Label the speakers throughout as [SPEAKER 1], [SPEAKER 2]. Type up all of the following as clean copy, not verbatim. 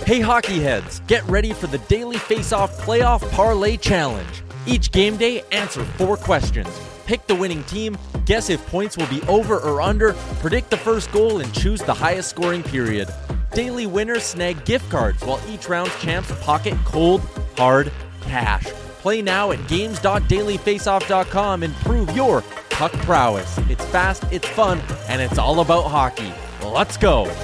[SPEAKER 1] Hey hockey heads, get ready for the Daily Face-Off Playoff Parlay Challenge. Each game day, answer 4 questions. Pick the winning team, guess if points will be over or under, predict the first goal, and choose the highest scoring period. Daily winners snag gift cards, while each round's champs pocket cold, hard cash. Play now at games.dailyfaceoff.com and prove your puck prowess. It's fast, it's fun, and it's all about hockey. Let's go!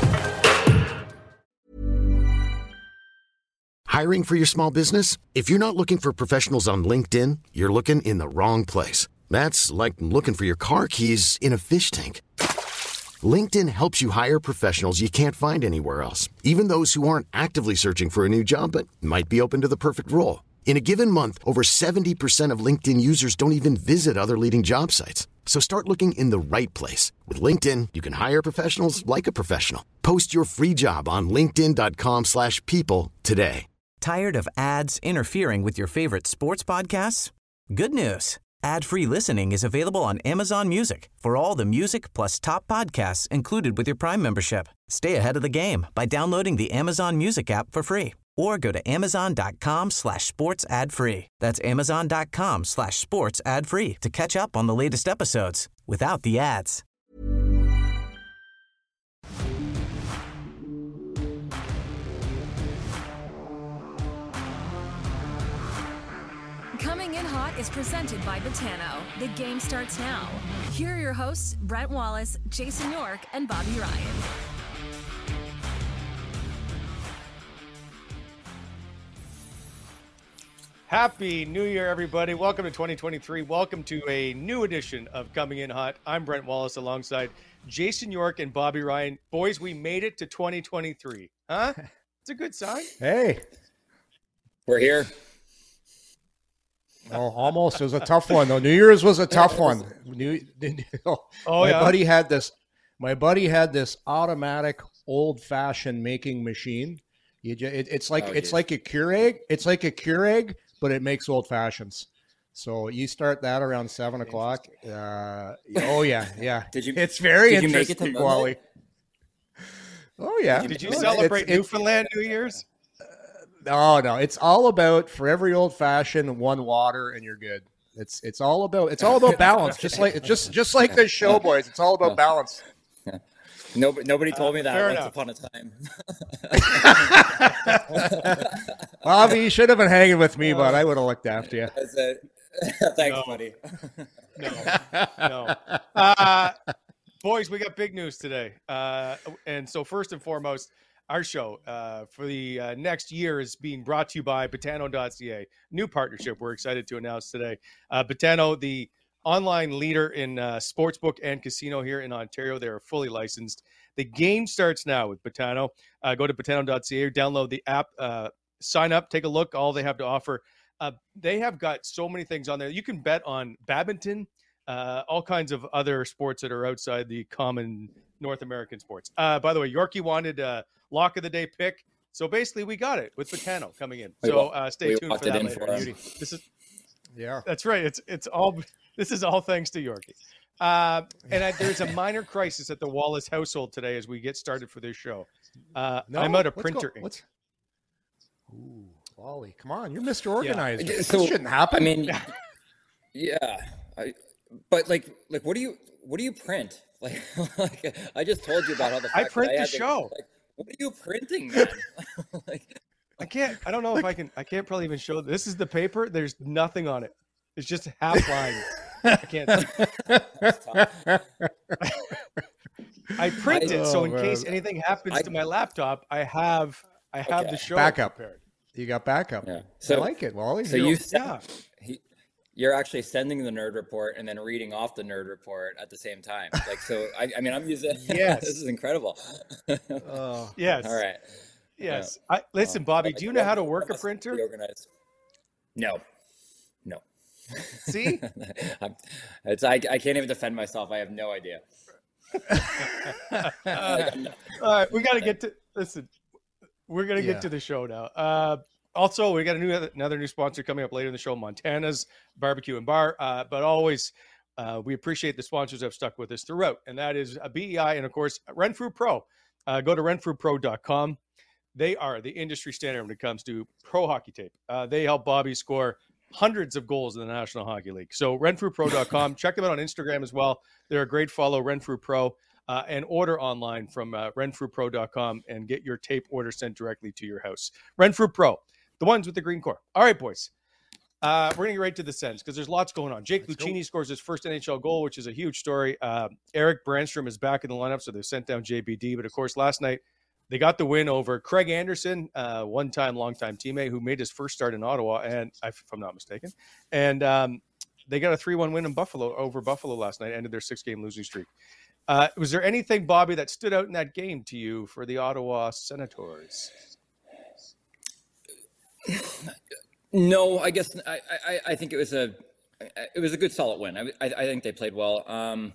[SPEAKER 2] Hiring for your small business? If you're not looking for professionals on LinkedIn, you're looking in the wrong place. That's like looking for your car keys in a fish tank. LinkedIn helps you hire professionals you can't find anywhere else, even those who aren't actively searching for a new job but might be open to the perfect role. In a given month, over 70% of LinkedIn users don't even visit other leading job sites. So start looking in the right place. With LinkedIn, you can hire professionals like a professional. Post your free job on linkedin.com/people today.
[SPEAKER 3] Tired of ads interfering with your favorite sports podcasts? Good news. Ad-free listening is available on Amazon Music for all the music plus top podcasts included with your Prime membership. Stay ahead of the game by downloading the Amazon Music app for free or go to amazon.com/sports ad free. That's amazon.com/sports ad free to catch up on the latest episodes without the ads.
[SPEAKER 4] Coming in Hot is presented by Betano. The game starts now. Here are your hosts, Brent Wallace, Jason York, and Bobby Ryan.
[SPEAKER 5] Happy New Year, everybody. Welcome to 2023. Welcome to a new edition of Coming in Hot. I'm Brent Wallace alongside Jason York and Bobby Ryan. Boys, we made it to 2023. Huh? It's a good sign.
[SPEAKER 6] Hey.
[SPEAKER 7] We're here.
[SPEAKER 6] Oh, almost. It was a tough one, though. New Year's was a tough one. My buddy had this automatic, old-fashioned making machine. It's like a Keurig. It's like a Keurig, but it makes old fashions. So you start that around 7 o'clock. Yeah. It's very interesting, Wally. Oh yeah.
[SPEAKER 5] Did you celebrate Newfoundland New Year's?
[SPEAKER 6] No. It's all about, for every old fashioned, 1 water and you're good. It's all about balance. Just like this show, boys. It's all about balance.
[SPEAKER 7] Nobody told me that once upon a time.
[SPEAKER 6] Bobby, you should have been hanging with me, but I would have looked after you.
[SPEAKER 7] Thanks, buddy.
[SPEAKER 5] No. Boys, we got big news today. And so first and foremost, our show for the next year is being brought to you by Betano.ca. New partnership we're excited to announce today. Betano, the online leader in sportsbook and casino here in Ontario. They are fully licensed. The game starts now with Betano. Go to Betano.ca or download the app. Sign up, take a look, all they have to offer. They have got so many things on there. You can bet on badminton, all kinds of other sports that are outside the common North American sports. By the way, Yorkie wanted lock of the day pick. So basically we got it with Betano coming in. So stay tuned for that later. That's right. This is all thanks to Yorkie. There's a minor crisis at the Wallace household today as we get started for this show. I'm out of printer ink.
[SPEAKER 6] Ooh, Wally, come on. You're Mr. Organized.
[SPEAKER 7] Yeah.
[SPEAKER 6] This shouldn't happen.
[SPEAKER 7] I mean, yeah. But what do you print? Like I just told you about how the fact
[SPEAKER 5] I print
[SPEAKER 7] that
[SPEAKER 5] the show.
[SPEAKER 7] What are you printing, man?
[SPEAKER 5] I don't know if I can. I can't probably even show. This is the paper. There's nothing on it. It's just half lines. I can't. I print it so in case anything happens to my laptop, I have the show
[SPEAKER 6] backup.
[SPEAKER 5] prepared.
[SPEAKER 6] You got backup.
[SPEAKER 7] Yeah.
[SPEAKER 6] So I like it, Wally.
[SPEAKER 7] So you're actually sending the nerd report and then reading off the nerd report at the same time. I'm using.
[SPEAKER 5] Yes.
[SPEAKER 7] This is incredible.
[SPEAKER 5] Yes.
[SPEAKER 7] All right.
[SPEAKER 5] Yes. Listen, Bobby. Do you know how to work a printer?
[SPEAKER 7] Organized. No.
[SPEAKER 5] See,
[SPEAKER 7] I can't even defend myself. I have no idea.
[SPEAKER 5] All right, we got to get to listen. We're gonna get to the show now. Also, we got another new sponsor coming up later in the show, Montana's Barbecue and Bar. But always, we appreciate the sponsors that have stuck with us throughout, and that is BEI and of course Renfrew Pro. Go to renfrewpro.com. They are the industry standard when it comes to pro hockey tape. They help Bobby score hundreds of goals in the National Hockey League. So renfrewpro.com. Check them out on Instagram as well. They're a great follow, Renfrew Pro, and order online from renfrewpro.com and get your tape order sent directly to your house. Renfrew Pro, the ones with the green core. All right, boys. We're going to get right to the Sens because there's lots going on. Jake Lucchini scores his first NHL goal, which is a huge story. Eric Brandstrom is back in the lineup, so they've sent down JBD. But, of course, last night they got the win over Craig Anderson, one-time, long-time teammate who made his first start in Ottawa, and if I'm not mistaken. And they got a 3-1 win in Buffalo over Buffalo last night, ended their 6-game losing streak. Was there anything, Bobby, that stood out in that game to you for the Ottawa Senators?
[SPEAKER 7] No, I guess I think it was a good solid win. I think they played well.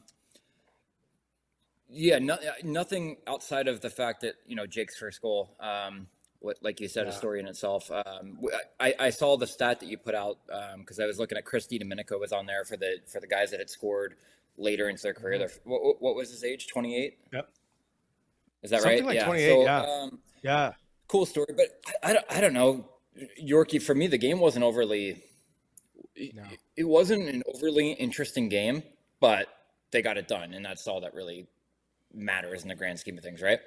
[SPEAKER 7] Nothing outside of the fact that Jake's first goal. Like you said, a story in itself. I saw the stat that you put out because I was looking at Chris DiDomenico was on there for the guys that had scored later into their career. What was his age? 28.
[SPEAKER 5] Yep.
[SPEAKER 7] Is that
[SPEAKER 5] Something
[SPEAKER 7] right?
[SPEAKER 5] Like 28.
[SPEAKER 7] So,
[SPEAKER 5] yeah.
[SPEAKER 7] Cool story, but I don't know. Yorkie, for me, the game wasn't overly. No. It wasn't an overly interesting game, but they got it done, and that's all that really matters in the grand scheme of things, right?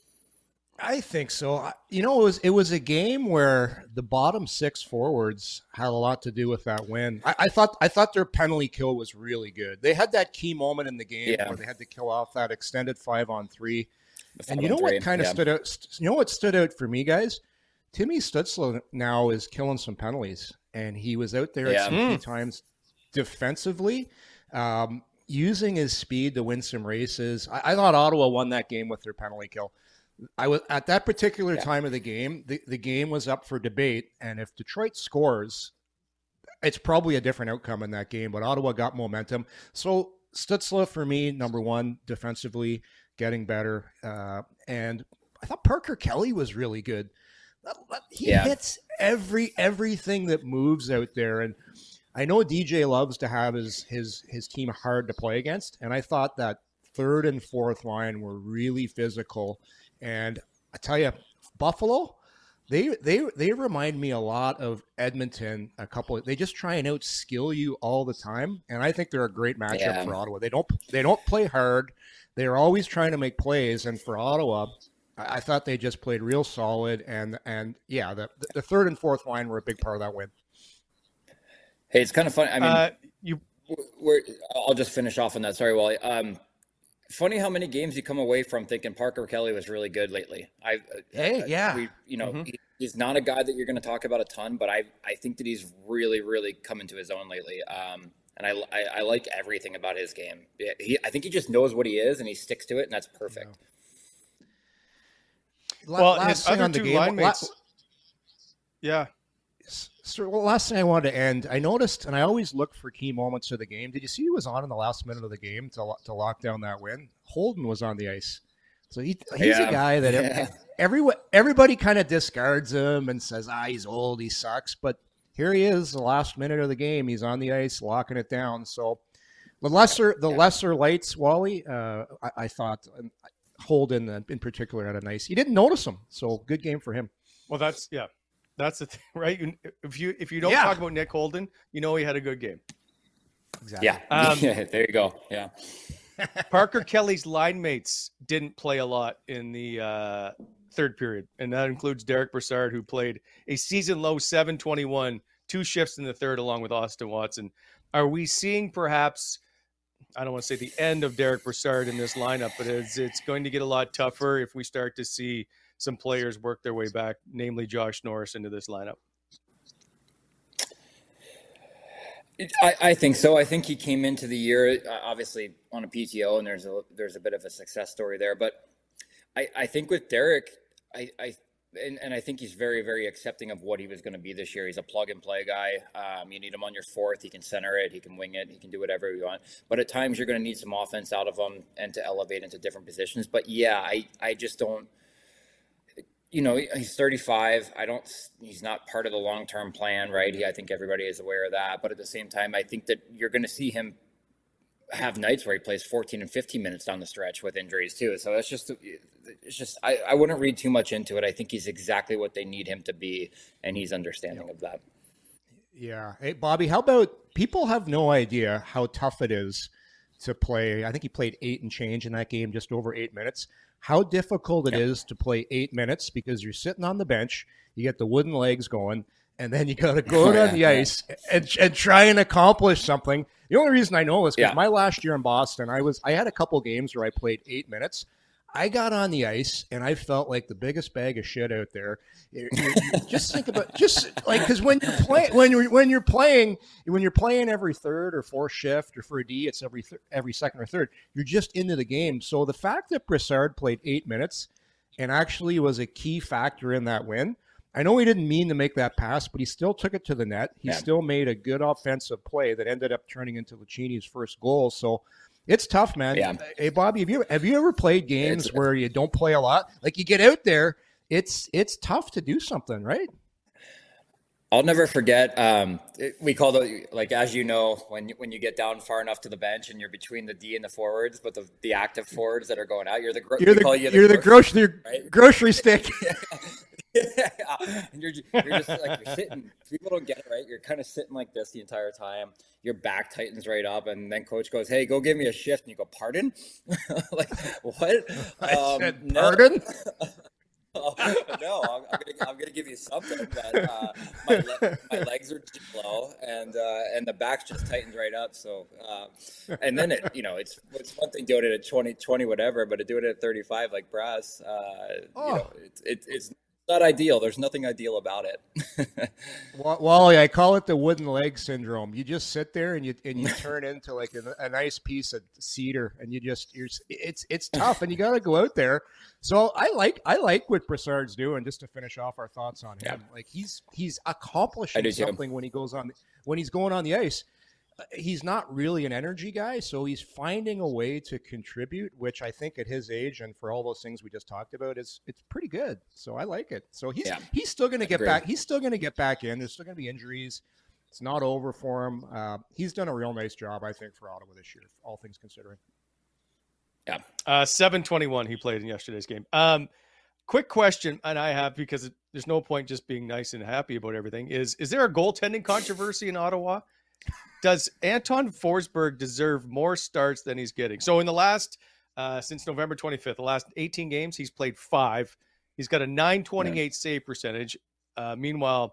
[SPEAKER 6] I think so. It was a game where the bottom six forwards had a lot to do with that win. I thought their penalty kill was really good. They had that key moment in the game where they had to kill off that extended 5-on-3. And what kind of stood out? What stood out for me, guys? Timmy Stützle now is killing some penalties, and he was out there some key times defensively, using his speed to win some races. I thought Ottawa won that game with their penalty kill. I was at that particular time of the game. The game was up for debate, and if Detroit scores, it's probably a different outcome in that game. But Ottawa got momentum, so Stützle for me, number one, defensively getting better, and I thought Parker Kelly was really good. He hits everything that moves out there, and I know DJ loves to have his team hard to play against, and I thought that third and fourth line were really physical. And I tell you, Buffalo, they remind me a lot of Edmonton. They just try and outskill you all the time, and I think they're a great matchup for Ottawa. They don't play hard. They're always trying to make plays, and for Ottawa, I thought they just played real solid, and the third and fourth line were a big part of that win.
[SPEAKER 7] Hey, it's kind of funny. I mean, I'll just finish off on that. Sorry, Wally. Funny how many games you come away from thinking Parker Kelly was really good lately. He's not a guy that you're going to talk about a ton, but I think that he's really, really come into his own lately. And I like everything about his game. I think he just knows what he is, and he sticks to it, and that's perfect.
[SPEAKER 5] Well, his other two line mates.
[SPEAKER 6] Last thing I wanted to end, I noticed, and I always look for key moments of the game. Did you see who was on in the last minute of the game to lock down that win? Holden was on the ice. So he's a guy that everybody kind of discards him and says, he's old, he sucks. But here he is, the last minute of the game. He's on the ice, locking it down. So the lesser lights, Wally, I thought Holden in particular had a nice. He didn't notice him, so good game for him.
[SPEAKER 5] Well, that's the thing, right? If you don't talk about Nick Holden, he had a good game.
[SPEAKER 6] Exactly.
[SPEAKER 7] Yeah. There you go. Yeah.
[SPEAKER 5] Parker Kelly's line mates didn't play a lot in the third period, and that includes Derek Brassard, who played a season-low 7:21, 2 shifts in the third, along with Austin Watson. Are we seeing perhaps, I don't want to say the end of Derek Brassard in this lineup, but it's going to get a lot tougher if we start to see some players work their way back, namely Josh Norris, into this lineup?
[SPEAKER 7] I think so. I think he came into the year obviously on a PTO, and there's a bit of a success story there. But I think with Derek, I think he's very, very accepting of what he was going to be this year. He's a plug and play guy. You need him on your fourth. He can center it. He can wing it. He can do whatever you want. But at times you're going to need some offense out of him and to elevate into different positions. But I just don't. He's 35. He's not part of the long-term plan, right? I think everybody is aware of that. But at the same time, I think that you're going to see him have nights where he plays 14 and 15 minutes down the stretch with injuries too. So it's just I wouldn't read too much into it. I think he's exactly what they need him to be, and he's understanding of that.
[SPEAKER 6] Yeah. Hey, Bobby, how about people have no idea how tough it is to play. I think he played 8 and change in that game, just over 8 minutes. How difficult it is to play 8 minutes because you're sitting on the bench, you get the wooden legs going, and then you got to go out on the ice and try and accomplish something. The only reason I know this is my last year in Boston, I had a couple games where I played 8 minutes. I got on the ice and I felt like the biggest bag of shit out there. You just think about because when you're playing every third or fourth shift, or for a D it's every second or third, you're just into the game. So the fact that Brassard played 8 minutes and actually was a key factor in that win. I know he didn't mean to make that pass, but he still took it to the net. He still made a good offensive play that ended up turning into Lucchini's first goal. So it's tough, man. Yeah. Hey, Bobby, have you ever played games where you don't play a lot? Like you get out there, it's tough to do something, right?
[SPEAKER 7] I'll never forget. We call it, like, as you know, when you get down far enough to the bench and you're between the D and the forwards, but the active forwards that are going out, you're the
[SPEAKER 6] grocery stick.
[SPEAKER 7] And you're just like, you're sitting. People don't get it, right? You're kind of sitting like this the entire time. Your back tightens right up, and then coach goes, "Hey, go give me a shift." And you go, "Pardon?" Like, what?
[SPEAKER 6] I said, "Pardon?"
[SPEAKER 7] No, I'm gonna give you something. But my legs are too low, and the back just tightens right up. So, and then it's one thing doing it at 20, whatever, but to do it at 35 like Brass, it's not ideal. There's nothing ideal about it.
[SPEAKER 6] Wally, I call it the wooden leg syndrome. You just sit there and you turn into like a nice piece of cedar, and it's tough, and you got to go out there. So I like what Brassard's doing. Just to finish off our thoughts on him, like he's accomplishing something when he's going on the ice. He's not really an energy guy, so he's finding a way to contribute, which I think at his age and for all those things we just talked about, it's pretty good. So I like it. So he's still going to get back. He's still going to get back in. There's still going to be injuries. It's not over for him. He's done a real nice job, I think, for Ottawa this year, all things considering.
[SPEAKER 5] Yeah. 7:21 he played in yesterday's game. Quick question, and I have, because there's no point just being nice and happy about everything, is there a goaltending controversy in Ottawa? Does Anton Forsberg deserve more starts than he's getting? So in the last, since November 25th, the last 18 games, he's played 5. He's got a .928 save percentage. Meanwhile,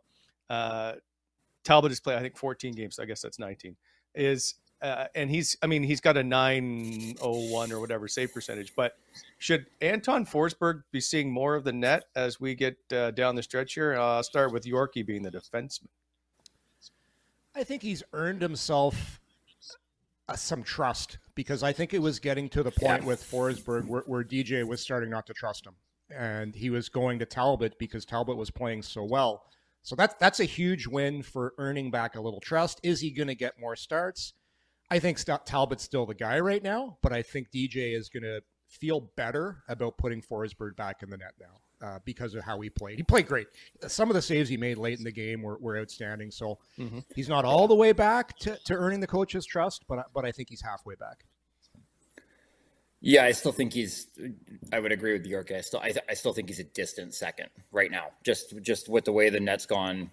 [SPEAKER 5] Talbot has played, I think, 14 games. So I guess that's 19. And he's got a .901 or whatever save percentage. But should Anton Forsberg be seeing more of the net as we get down the stretch here? I'll start with Yorkie being the defenseman.
[SPEAKER 6] I think he's earned himself some trust, because I think it was getting to the point with Forsberg where DJ was starting not to trust him, and he was going to Talbot because Talbot was playing so well. So that's a huge win for earning back a little trust. Is he going to get more starts? I think Talbot's still the guy right now, but I think DJ is going to feel better about putting Forsberg back in the net now. Because of how he played. He played great. Some of the saves he made late in the game were outstanding. So he's not all the way back to earning the coach's trust, but I think he's halfway back.
[SPEAKER 7] Yeah, I still think I would agree with York. I still think he's a distant second right now, just with the way the net's gone.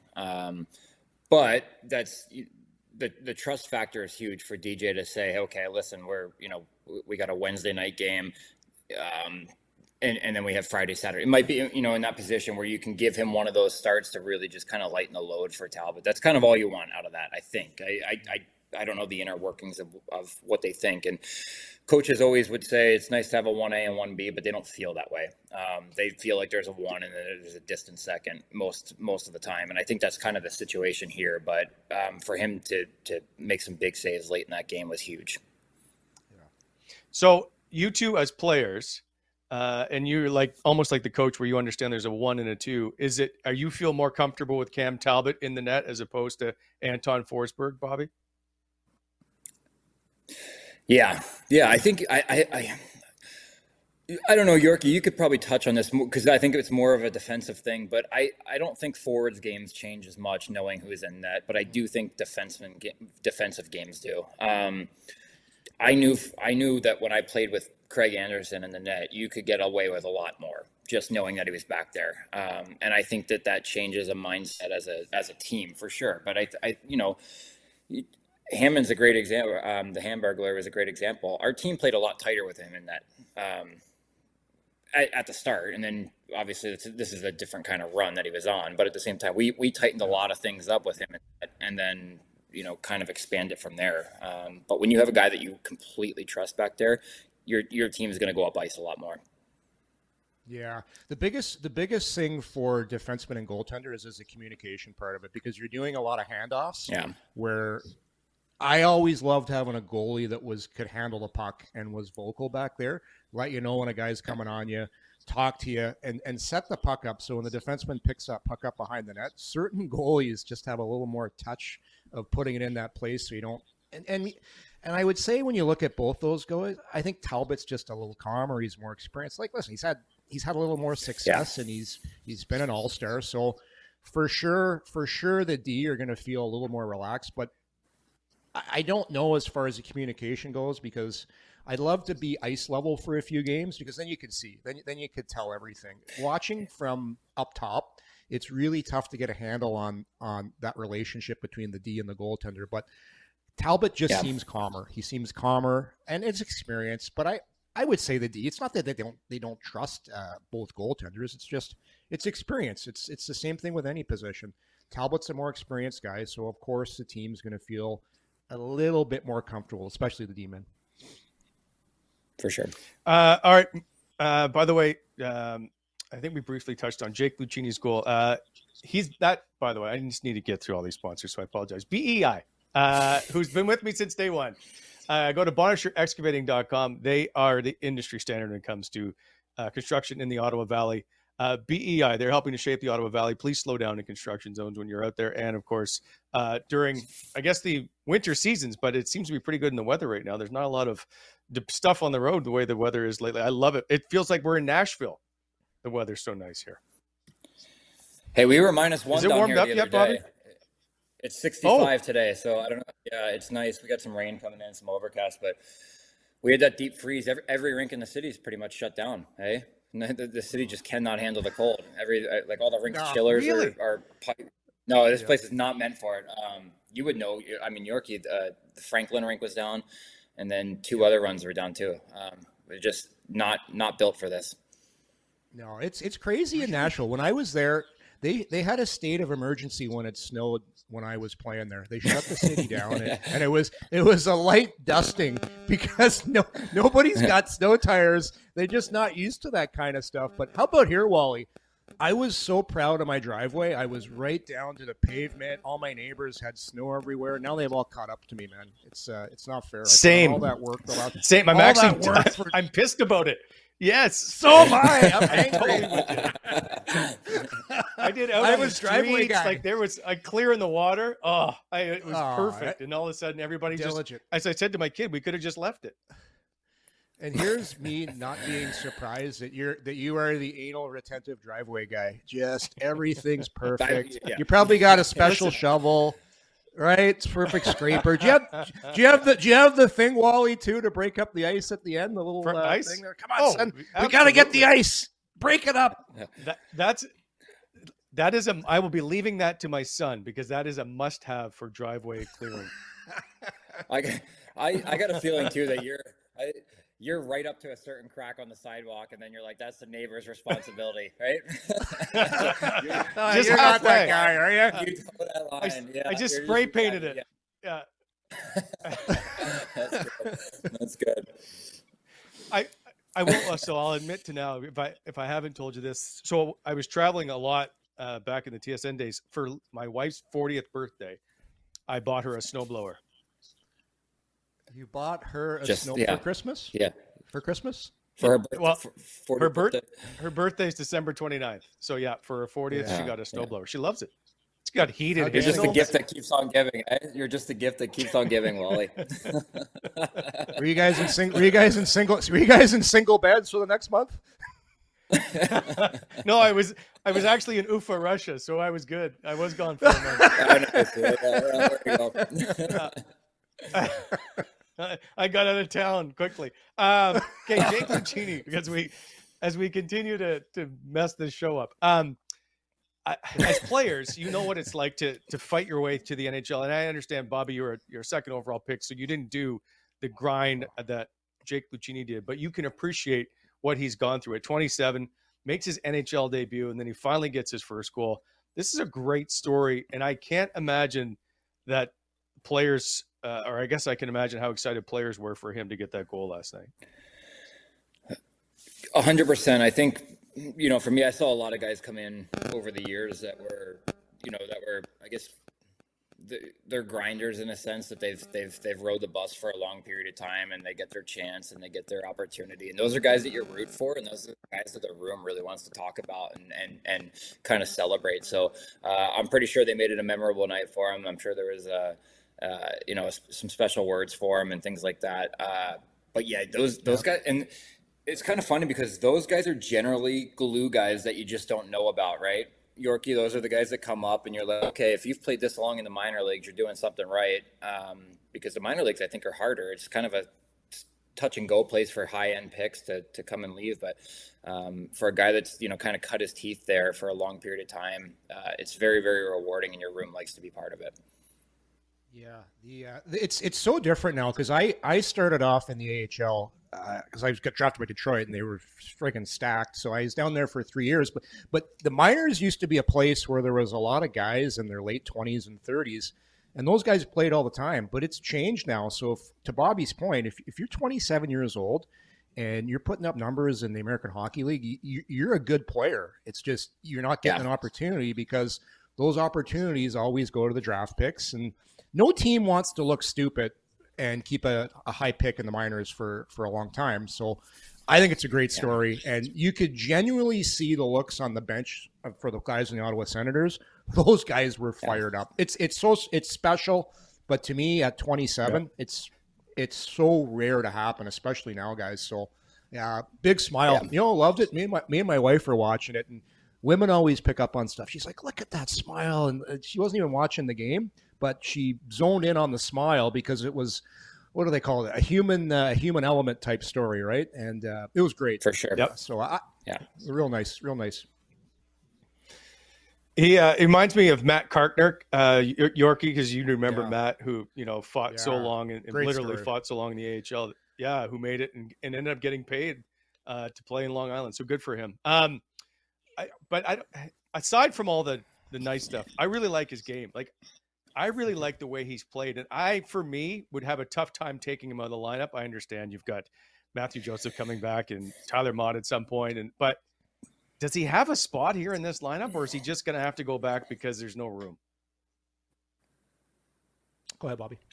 [SPEAKER 7] But that's the trust factor is huge for DJ to say, okay, listen, we got a Wednesday night game. And then we have Friday, Saturday. It might be, in that position where you can give him one of those starts to really just kind of lighten the load for Talbot. That's kind of all you want out of that, I think. I don't know the inner workings of what they think. And coaches always would say it's nice to have a 1A and 1B, but they don't feel that way. They feel like there's a 1 and then there's a distant second most of the time. And I think that's kind of the situation here. But for him to make some big saves late in that game was huge.
[SPEAKER 5] Yeah. So you two as players, and you're almost like the coach where you understand there's a 1 and a 2. Are you feel more comfortable with Cam Talbot in the net as opposed to Anton Forsberg, Bobby?
[SPEAKER 7] Yeah. I think I don't know, Yorkie, you could probably touch on this because I think it's more of a defensive thing, but I don't think forwards games change as much knowing who's in net, but I do think defensive games do. I knew that when I played with Craig Anderson in the net, you could get away with a lot more just knowing that he was back there. And I think that changes a mindset as a team for sure. But I Hammond's a great example. The Hamburglar was a great example. Our team played a lot tighter with him in that at the start, and then obviously this is a different kind of run that he was on. But at the same time, we tightened a lot of things up with him, and then kind of expand it from there. But when you have a guy that you completely trust back there, your team is going to go up ice a lot more.
[SPEAKER 6] Yeah, the biggest thing for defensemen and goaltenders is the communication part of it, because you're doing a lot of handoffs. Yeah. Where I always loved having a goalie that could handle the puck and was vocal back there, let you know when a guy's coming on you, talk to you, and set the puck up. So when the defenseman picks that puck up behind the net, certain goalies just have a little more touch of putting it in that place, so you don't. And I would say when you look at both those guys, I think Talbot's just a little calmer. He's more experienced. Like, listen, he's had a little more success, and he's been an all-star. So for sure, the D are going to feel a little more relaxed. But I don't know as far as the communication goes, because I'd love to be ice level for a few games, because then you could see, then you could tell everything. Watching from up top, it's really tough to get a handle on that relationship between the D and the goaltender. But Talbot just seems calmer. He seems calmer, and it's experience. But I would say the D. It's not that they don't trust both goaltenders. It's just it's experience. It's the same thing with any position. Talbot's a more experienced guy, so of course the team's going to feel a little bit more comfortable, especially the D-men.
[SPEAKER 7] For sure.
[SPEAKER 5] All right. By the way, I think we briefly touched on Jake Lucchini's goal. He's that. By the way, I just need to get through all these sponsors, so I apologize. BEI. Who's been with me since day one. Go to BonnersherExcavating.com. They are the industry standard when it comes to construction in the Ottawa Valley. BEI, they're helping to shape the Ottawa Valley. Please slow down in construction zones when you're out there. And, of course, during, I guess, the winter seasons, but it seems to be pretty good in the weather right now. There's not a lot of stuff on the road the way the weather is lately. I love it. It feels like we're in Nashville. The weather's so nice here.
[SPEAKER 7] Hey, we were -1
[SPEAKER 5] Is it
[SPEAKER 7] down
[SPEAKER 5] warmed
[SPEAKER 7] here
[SPEAKER 5] up
[SPEAKER 7] the
[SPEAKER 5] yet,
[SPEAKER 7] other day.
[SPEAKER 5] Bobby?
[SPEAKER 7] It's 65 today, so I don't know. Yeah, it's nice. We got some rain coming in, some overcast, but we had that deep freeze. Every rink in the city is pretty much shut down. Hey, the city just cannot handle the cold. All the rink chillers are. No, this place is not meant for it. You would know. I mean, Yorkie, the Franklin rink was down, and then 2 other runs were down too. They're just not built for this.
[SPEAKER 6] No, it's crazy in Nashville. When I was there, they had a state of emergency when it snowed. When I was playing there, they shut the city down, and it was a light dusting, because nobody's got snow tires. They're just not used to that kind of stuff. But how about here, Wally? I was so proud of my driveway. I was right down to the pavement. All my neighbors had snow everywhere. Now they've all caught up to me, man. It's not fair.
[SPEAKER 5] Same.
[SPEAKER 6] All that work.
[SPEAKER 5] Same. I'm pissed about it. Yes,
[SPEAKER 6] so am I. I'm angry.
[SPEAKER 5] I did. I was driveway guy. Like there was clear in the water. It was perfect. And all of a sudden, everybody diligent. As I said to my kid, we could have just left it.
[SPEAKER 6] And here's me not being surprised that you are the anal retentive driveway guy. Just everything's perfect. You probably got a special shovel. Right, it's perfect scraper. Do you have the thing, Wally, too, to break up the ice at the end? The little
[SPEAKER 5] ice
[SPEAKER 6] thing there. Come on, son. We got to get the ice. Break it up.
[SPEAKER 5] That is I will be leaving that to my son, because that is a must-have for driveway clearing.
[SPEAKER 7] I got a feeling too that you're right up to a certain crack on the sidewalk, and then you're like, that's the neighbor's responsibility, right?
[SPEAKER 5] You're not that
[SPEAKER 6] guy, are you?
[SPEAKER 7] You told that line.
[SPEAKER 5] I just spray painted it. Yeah.
[SPEAKER 7] That's good.
[SPEAKER 5] I will. So I'll admit to now, if I haven't told you this, so I was traveling a lot back in the TSN days. For my wife's 40th birthday, I bought her a snowblower.
[SPEAKER 6] You bought her a snow for Christmas?
[SPEAKER 7] Yeah.
[SPEAKER 6] For Christmas?
[SPEAKER 7] For her birthday.
[SPEAKER 5] Well, her birthday is December 29th. So yeah, for her 40th, she got a snowblower. She loves it. It's got heated.
[SPEAKER 7] You're just the gift that keeps on giving. Eh? You're just the gift that keeps on giving, Wally.
[SPEAKER 6] Were you guys in single beds for the next month?
[SPEAKER 5] No, I was actually in Ufa, Russia, so I was good. I was gone for a month. I got out of town quickly. Okay, Jake Lucchini, because as we continue to mess this show up. As players, you know what it's like to fight your way to the NHL. And I understand, Bobby, you're a second overall pick, so you didn't do the grind that Jake Lucchini did, but you can appreciate what he's gone through. At 27, makes his NHL debut, and then he finally gets his first goal. This is a great story, and I can't imagine that players, or I guess I can imagine how excited players were for him to get that goal last night.
[SPEAKER 7] 100%. I think, for me, I saw a lot of guys come in over the years that were, I guess, they're grinders in a sense, that they've rode the bus for a long period of time, and they get their chance and they get their opportunity. And those are guys that you root for, and those are the guys that the room really wants to talk about and kind of celebrate. So I'm pretty sure they made it a memorable night for him. I'm sure there was some special words for him and things like that. But yeah, those guys, and it's kind of funny because those guys are generally glue guys that you just don't know about, right? Yorkie, those are the guys that come up and you're like, okay, if you've played this long in the minor leagues, you're doing something right. Because the minor leagues, I think, are harder. It's kind of a touch and go place for high end picks to come and leave. But for a guy that's, kind of cut his teeth there for a long period of time, it's very, very rewarding, and your room likes to be part of it.
[SPEAKER 6] Yeah, it's so different now because I started off in the AHL because I got drafted by Detroit and they were freaking stacked. So I was down there for 3 years. But the minors used to be a place where there was a lot of guys in their late 20s and 30s, and those guys played all the time. But it's changed now. So to Bobby's point, if you're 27 years old and you're putting up numbers in the American Hockey League, you're a good player. It's just you're not getting an opportunity because those opportunities always go to the draft picks, and no team wants to look stupid and keep a high pick in the minors for a long time. So I think it's a great story. And you could genuinely see the looks on the bench for the guys in the Ottawa Senators. Those guys were fired up. It's special. But to me at 27, it's so rare to happen, especially now, guys. So yeah, big smile. Loved it. Me and my wife were watching it, and women always pick up on stuff. She's like, look at that smile. And she wasn't even watching the game, but she zoned in on the smile because it was, what do they call it? A human element type story, right? And it was great.
[SPEAKER 7] For sure.
[SPEAKER 6] Yep. So real nice.
[SPEAKER 5] He reminds me of Matt Karkner, Yorkie, because you remember Matt, who fought so long and literally fought so long in the AHL. Yeah, who made it and ended up getting paid to play in Long Island. So good for him. But aside from all the nice stuff, I really like his game. Like, I really like the way he's played, and for me, would have a tough time taking him out of the lineup. I understand you've got Matthew Joseph coming back and Tyler Mott at some point, but does he have a spot here in this lineup, or is he just going to have to go back because there's no room?
[SPEAKER 6] Go ahead, Bobby.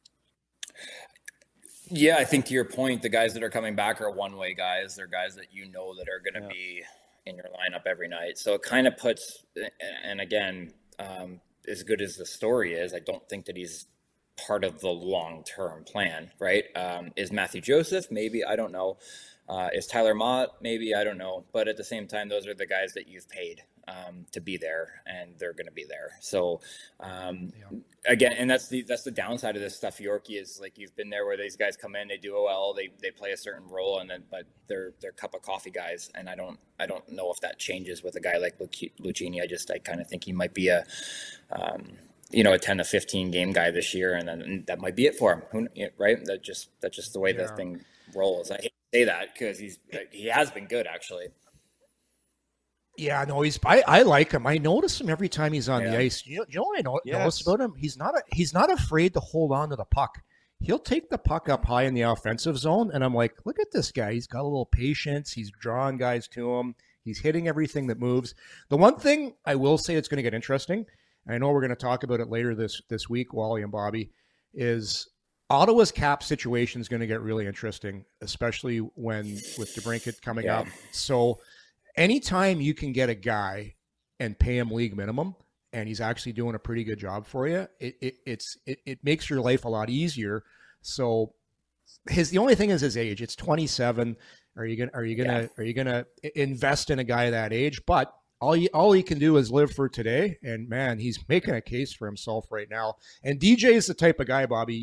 [SPEAKER 7] Yeah, I think to your point, the guys that are coming back are one-way guys. They're guys that that are going to be in your lineup every night. So it kind of puts, and again, as good as the story is, I don't think that he's part of the long-term plan, right? Is Matthew Joseph? Maybe, I don't know. Is Tyler Mott? Maybe, I don't know. But at the same time, those are the guys that you've paid to be there, and they're going to be there. So again, and that's the downside of this stuff, Yorkie, is like you've been there where these guys come in, they do well, they play a certain role, but they're cup of coffee guys, and I don't know if that changes with a guy like Lucchini. I kind of think he might be a 10 to 15 game guy this year, and then that might be it for him, right? That's just the way the thing rolls. I hate to say that because he has been good, actually.
[SPEAKER 6] Yeah, no, I like him. I notice him every time he's on the ice. You know what I notice about him? He's not afraid to hold on to the puck. He'll take the puck up high in the offensive zone, and I'm like, look at this guy. He's got a little patience. He's drawing guys to him. He's hitting everything that moves. The one thing I will say that's going to get interesting, and I know we're going to talk about it later this week, Wally and Bobby, is Ottawa's cap situation is going to get really interesting, especially with DeBrincat coming up. So anytime you can get a guy and pay him league minimum, and he's actually doing a pretty good job for you, it makes your life a lot easier. So the only thing is his age. It's 27. Are you gonna invest in a guy that age? But all he can do is live for today. And man, he's making a case for himself right now. And DJ is the type of guy, Bobby.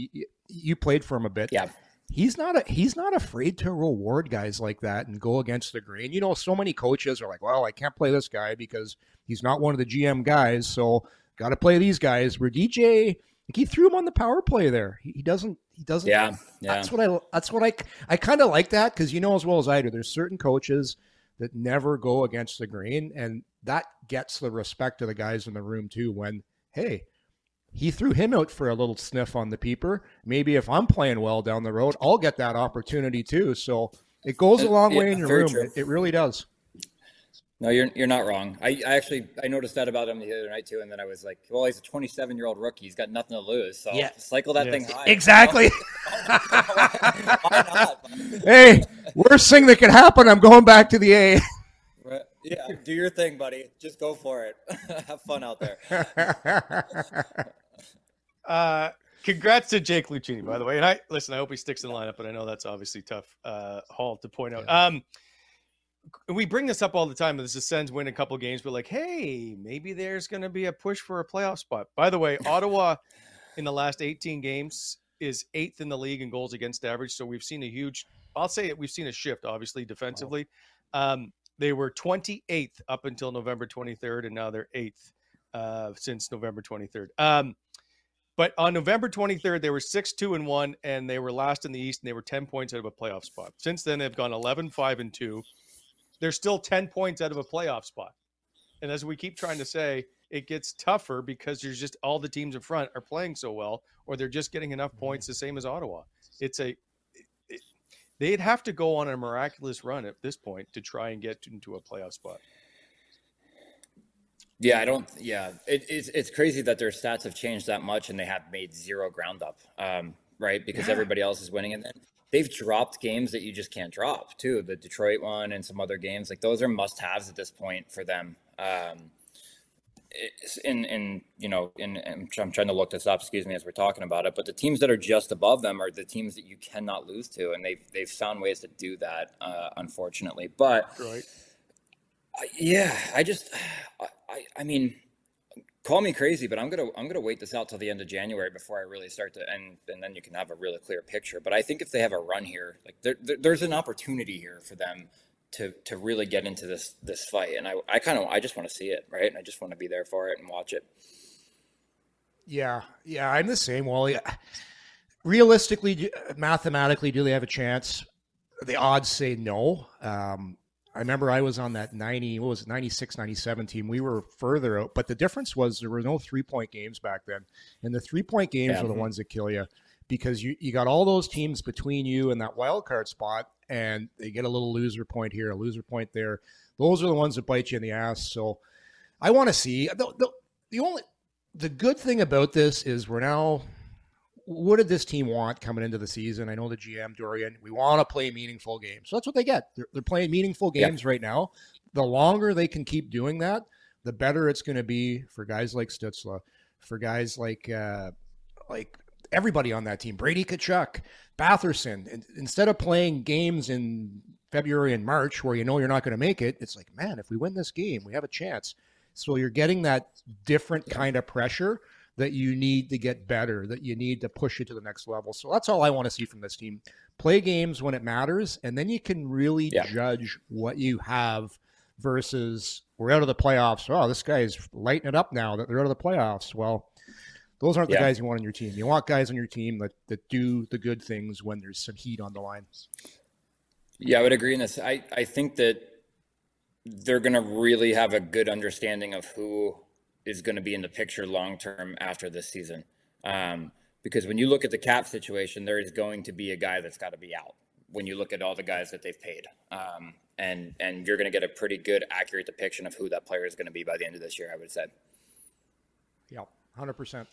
[SPEAKER 6] you played for him a bit.
[SPEAKER 7] Yeah.
[SPEAKER 6] He's not afraid to reward guys like that and go against the grain. You know, so many coaches are like, well, I can't play this guy because he's not one of the GM guys, so got to play these guys. Where DJ, like, he threw him on the power play there. He doesn't.
[SPEAKER 7] Yeah.
[SPEAKER 6] That's what I kind of like that, because you know as well as I do, there's certain coaches that never go against the grain, and that gets the respect of the guys in the room too. When, hey, he threw him out for a little sniff on the peeper. Maybe if I'm playing well down the road, I'll get that opportunity too. So it goes a long way in your room. It really does.
[SPEAKER 7] No, you're not wrong. I noticed that about him the other night too, and then I was like, well, he's a 27-year-old rookie. He's got nothing to lose, so cycle that thing high.
[SPEAKER 6] Exactly.
[SPEAKER 7] Why not?
[SPEAKER 6] Hey, worst thing that could happen, I'm going back to the A.
[SPEAKER 7] Yeah, do your thing, buddy. Just go for it. Have fun out there.
[SPEAKER 5] Congrats to Jake Lucchini, by the way. And I hope he sticks in the lineup, but I know that's obviously tough haul to point out.
[SPEAKER 6] Yeah.
[SPEAKER 5] We bring this up all the time. This is Sens win a couple games, but like, hey, maybe there's going to be a push for a playoff spot. By the way, Ottawa in the last 18 games is 8th in the league in goals against average. So we've seen we've seen a shift, obviously, defensively. Wow. They were 28th up until November 23rd, and now they're 8th since November 23rd. But on November 23rd, they were 6-2-1, and they were last in the East, and they were 10 points out of a playoff spot. Since then, they've gone 11-5-2. They're still 10 points out of a playoff spot. And as we keep trying to say, it gets tougher because there's just all the teams in front are playing so well, or they're just getting enough points, the same as Ottawa. They'd have to go on a miraculous run at this point to try and get into a playoff spot.
[SPEAKER 7] Yeah, it's crazy that their stats have changed that much and they have made zero ground up, right? Because everybody else is winning. And then they've dropped games that you just can't drop too. The Detroit one and some other games, like those are must-haves at this point for them. I'm trying to look this up, excuse me, as we're talking about it, but the teams that are just above them are the teams that you cannot lose to. And they've found ways to do that, unfortunately. But
[SPEAKER 5] right.
[SPEAKER 7] I mean, call me crazy, but I'm gonna wait this out till the end of January before I really start to, and then you can have a really clear picture. But I think if they have a run here, like there's an opportunity here for them to really get into this fight, and I just want to see it, right? And I just want to be there for it and watch it. Yeah,
[SPEAKER 6] I'm the same, Wally. Realistically, mathematically, do they have a chance? The odds say no. I remember I was on that 96, 97 team. We were further out, but the difference was there were no 3-point games back then. And the 3-point games are the ones that kill you, because you got all those teams between you and that wild card spot, and they get a little loser point here, a loser point there. Those are the ones that bite you in the ass. So I want to see. The good thing about this is we're now, what did this team want coming into the season? I know the GM, Dorian, we want to play meaningful games. So that's what they get. They're playing meaningful games right now. The longer they can keep doing that, the better it's going to be for guys like Stützle, for guys like everybody on that team, Brady Tkachuk, Batherson. And instead of playing games in February and March where you know you're not going to make it, it's like, man, if we win this game, we have a chance. So you're getting that different kind of pressure that you need to get better, that you need to push it to the next level. So that's all I want to see from this team. Play games when it matters, and then you can really judge what you have versus we're out of the playoffs. Oh, this guy's lighting it up now that they're out of the playoffs. Well, those aren't the guys you want on your team. You want guys on your team that do the good things when there's some heat on the line.
[SPEAKER 7] Yeah, I would agree in this. I think that they're going to really have a good understanding of who is going to be in the picture long-term after this season. Because when you look at the cap situation, there is going to be a guy that's got to be out when you look at all the guys that they've paid. And you're going to get a pretty good, accurate depiction of who that player is going to be by the end of this year, I would say.
[SPEAKER 6] Yeah, 100%.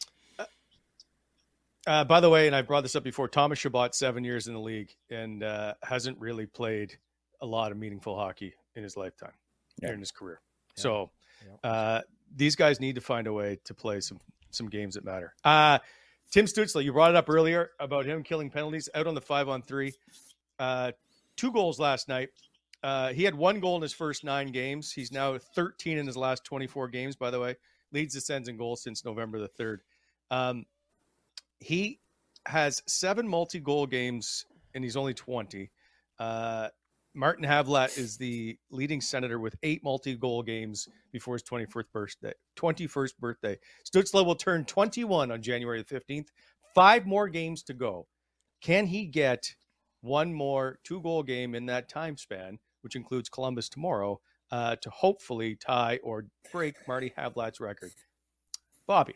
[SPEAKER 5] By the way, and I brought this up before, Thomas Chabot, 7 years in the league, and hasn't really played a lot of meaningful hockey in his lifetime, in his career. Yeah. So these guys need to find a way to play some games that matter. Tim Stützle, you brought it up earlier about him killing penalties, out on the 5-on-3. 2 goals last night. He had 1 goal in his first 9 games. He's now 13 in his last 24 games, by the way. Leads the Sens in goals since November the 3rd. He has 7 multi-goal games, and he's only 20. Martin Havlat is the leading Senator with 8 multi-goal games before his 21st birthday. Stützle will turn 21 on January the 15th. 5 more games to go. Can he get one more 2-goal game in that time span, which includes Columbus tomorrow, to hopefully tie or break Marty Havlat's record? Bobby.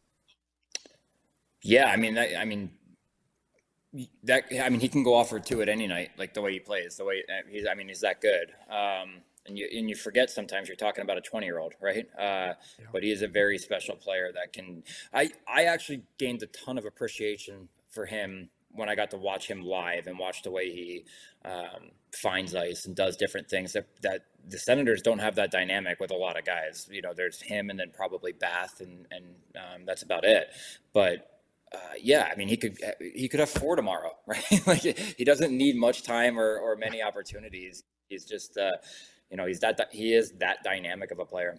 [SPEAKER 7] Yeah, I mean, he can go off for 2 at any night, like the way he plays, the way he's that good. And you forget sometimes you're talking about a 20-year-old, right? But he is a very special player that can. I actually gained a ton of appreciation for him when I got to watch him live and watch the way he finds ice and does different things that the Senators don't have that dynamic with a lot of guys. You know, there's him and then probably Bath and that's about it. But yeah, I mean, he could have 4 tomorrow, right? Like he doesn't need much time or many opportunities. He's just, he is that dynamic of a player.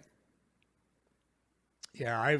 [SPEAKER 6] Yeah,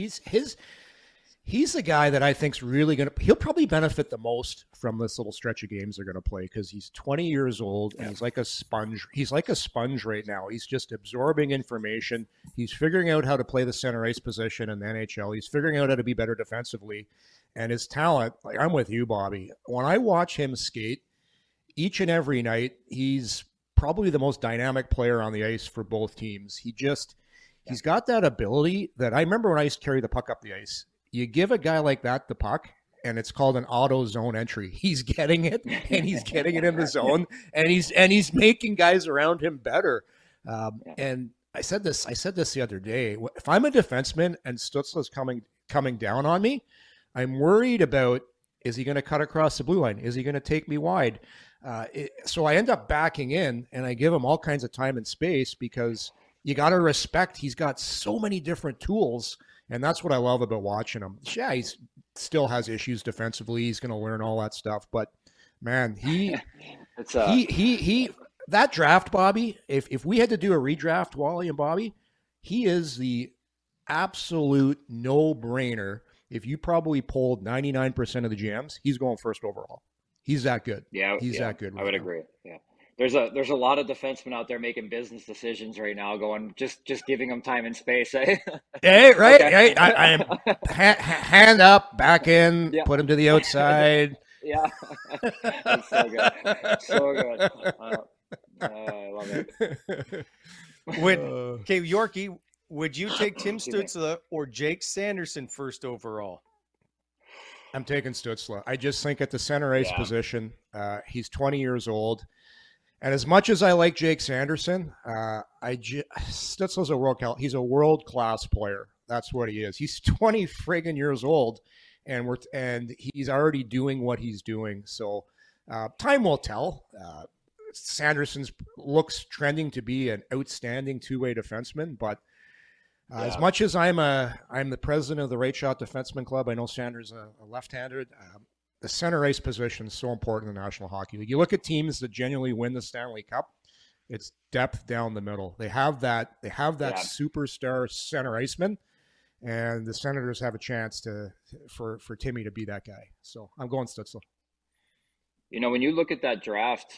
[SPEAKER 6] he's the guy that I think's really he'll probably benefit the most from this little stretch of games they're going to play, because he's 20 years old and he's like a sponge. He's like a sponge right now. He's just absorbing information. He's figuring out how to play the center ice position in the NHL. He's figuring out how to be better defensively, and his talent. Like, I'm with you, Bobby. When I watch him skate each and every night, he's probably the most dynamic player on the ice for both teams. He's got that ability that I remember when I used to carry the puck up the ice. You give a guy like that the puck, and it's called an auto zone entry. He's getting it, and he's getting it in the zone, and he's making guys around him better. And I said this the other day. If I'm a defenseman and Stützle's coming down on me, I'm worried about, is he going to cut across the blue line? Is he going to take me wide? So I end up backing in, and I give him all kinds of time and space, because you got to respect he's got so many different tools. And that's what I love about watching him. Yeah, he still has issues defensively. He's going to learn all that stuff. But, man, he that draft, Bobby, if we had to do a redraft, Wally and Bobby, he is the absolute no-brainer. If you probably polled 99% of the GMs, he's going first overall. He's that good.
[SPEAKER 7] Yeah,
[SPEAKER 6] he's that good.
[SPEAKER 7] I would agree. Yeah. There's a lot of defensemen out there making business decisions right now, going just giving them time and space. Eh?
[SPEAKER 6] Hey, right? Okay. Hey, I am hand up, back in, put him to the outside.
[SPEAKER 7] Yeah, that's so good, so good. I love it.
[SPEAKER 5] Yorkie, would you take Tim Stützle or Jake Sanderson first overall?
[SPEAKER 6] I'm taking Stützle. I just think at the center ice position, he's 20 years old. And as much as I like Jake Sanderson, Stützle's he's a world-class player. That's what he is. He's 20 friggin' years old, and he's already doing what he's doing. So time will tell. Sanderson's looks trending to be an outstanding two-way defenseman, but as much as I'm the president of the Right Shot Defenseman Club, I know Sanders a left-handed. The center ice position is so important in the National Hockey League. You look at teams that genuinely win the Stanley Cup, it's depth down the middle. They have that superstar center iceman, and the Senators have a chance for Timmy to be that guy. So I'm going Stützle.
[SPEAKER 7] You know, when you look at that draft,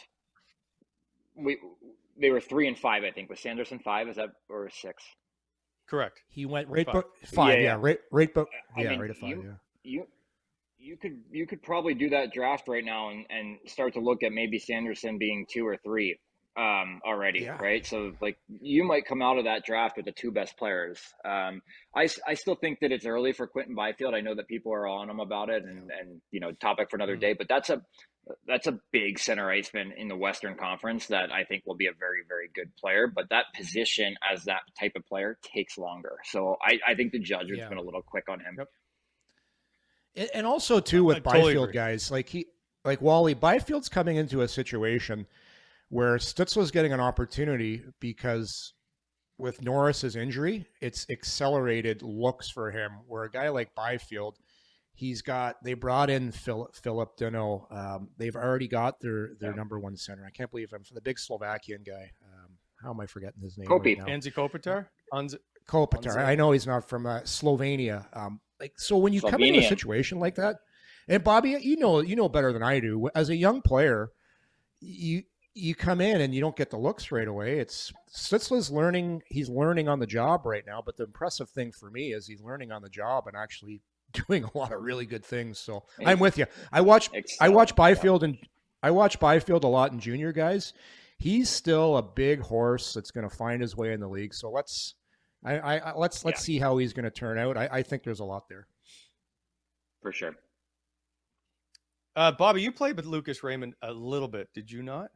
[SPEAKER 7] they were 3 and 5, I think. Was Sanderson 5? Is that, or 6?
[SPEAKER 5] Correct.
[SPEAKER 6] He went right 5. Yeah, right at 5.
[SPEAKER 7] You could probably do that draft right now and start to look at maybe Sanderson being 2 or 3 already, right? So like you might come out of that draft with the 2 best players. I still think that it's early for Quinton Byfield. I know that people are on him about it, and topic for another day. But that's a big center iceman in the Western Conference that I think will be a very, very good player. But that position as that type of player takes longer. So I think the judgment's been a little quick on him.
[SPEAKER 5] Yep.
[SPEAKER 6] And also too with Byfield, guys, like Wally, Byfield's coming into a situation where Stützle's getting an opportunity because with Norris's injury, it's accelerated looks for him. Where a guy like Byfield, they brought in Philip Deneau. They've already got their number one center. I can't believe him, for the big Slovakian guy. How am I forgetting his name?
[SPEAKER 7] Kopi.
[SPEAKER 6] Right now?
[SPEAKER 5] Anze Kopitar?
[SPEAKER 6] Kopitar. I know he's not from Slovenia. So when you come into a situation like that, And Bobby, you know better than I do. As a young player, you come in and you don't get the looks right away. It's Stützle's learning. He's learning on the job right now. But the impressive thing for me is he's learning on the job and actually doing a lot of really good things. So I'm with you. I watch Byfield and I watch Byfield a lot in junior guys. He's still a big horse that's going to find his way in the league. So let's see how he's going to turn out. I think there's a lot there.
[SPEAKER 7] For sure.
[SPEAKER 5] Bobby, you played with Lucas Raymond a little bit, did you not?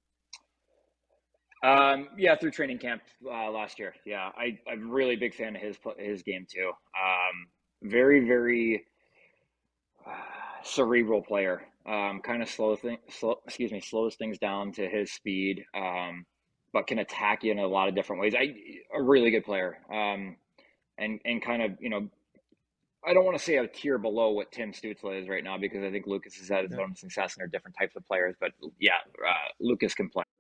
[SPEAKER 7] Yeah, through training camp last year. Yeah, I'm a really big fan of his game too. Very, very cerebral player. Kind of slows things down to his speed, but can attack you in a lot of different ways. A really good player. And kind of, I don't want to say a tier below what Tim Stützle is right now, because I think Lucas has had his own success and they're different types of players. But yeah, Lucas can play.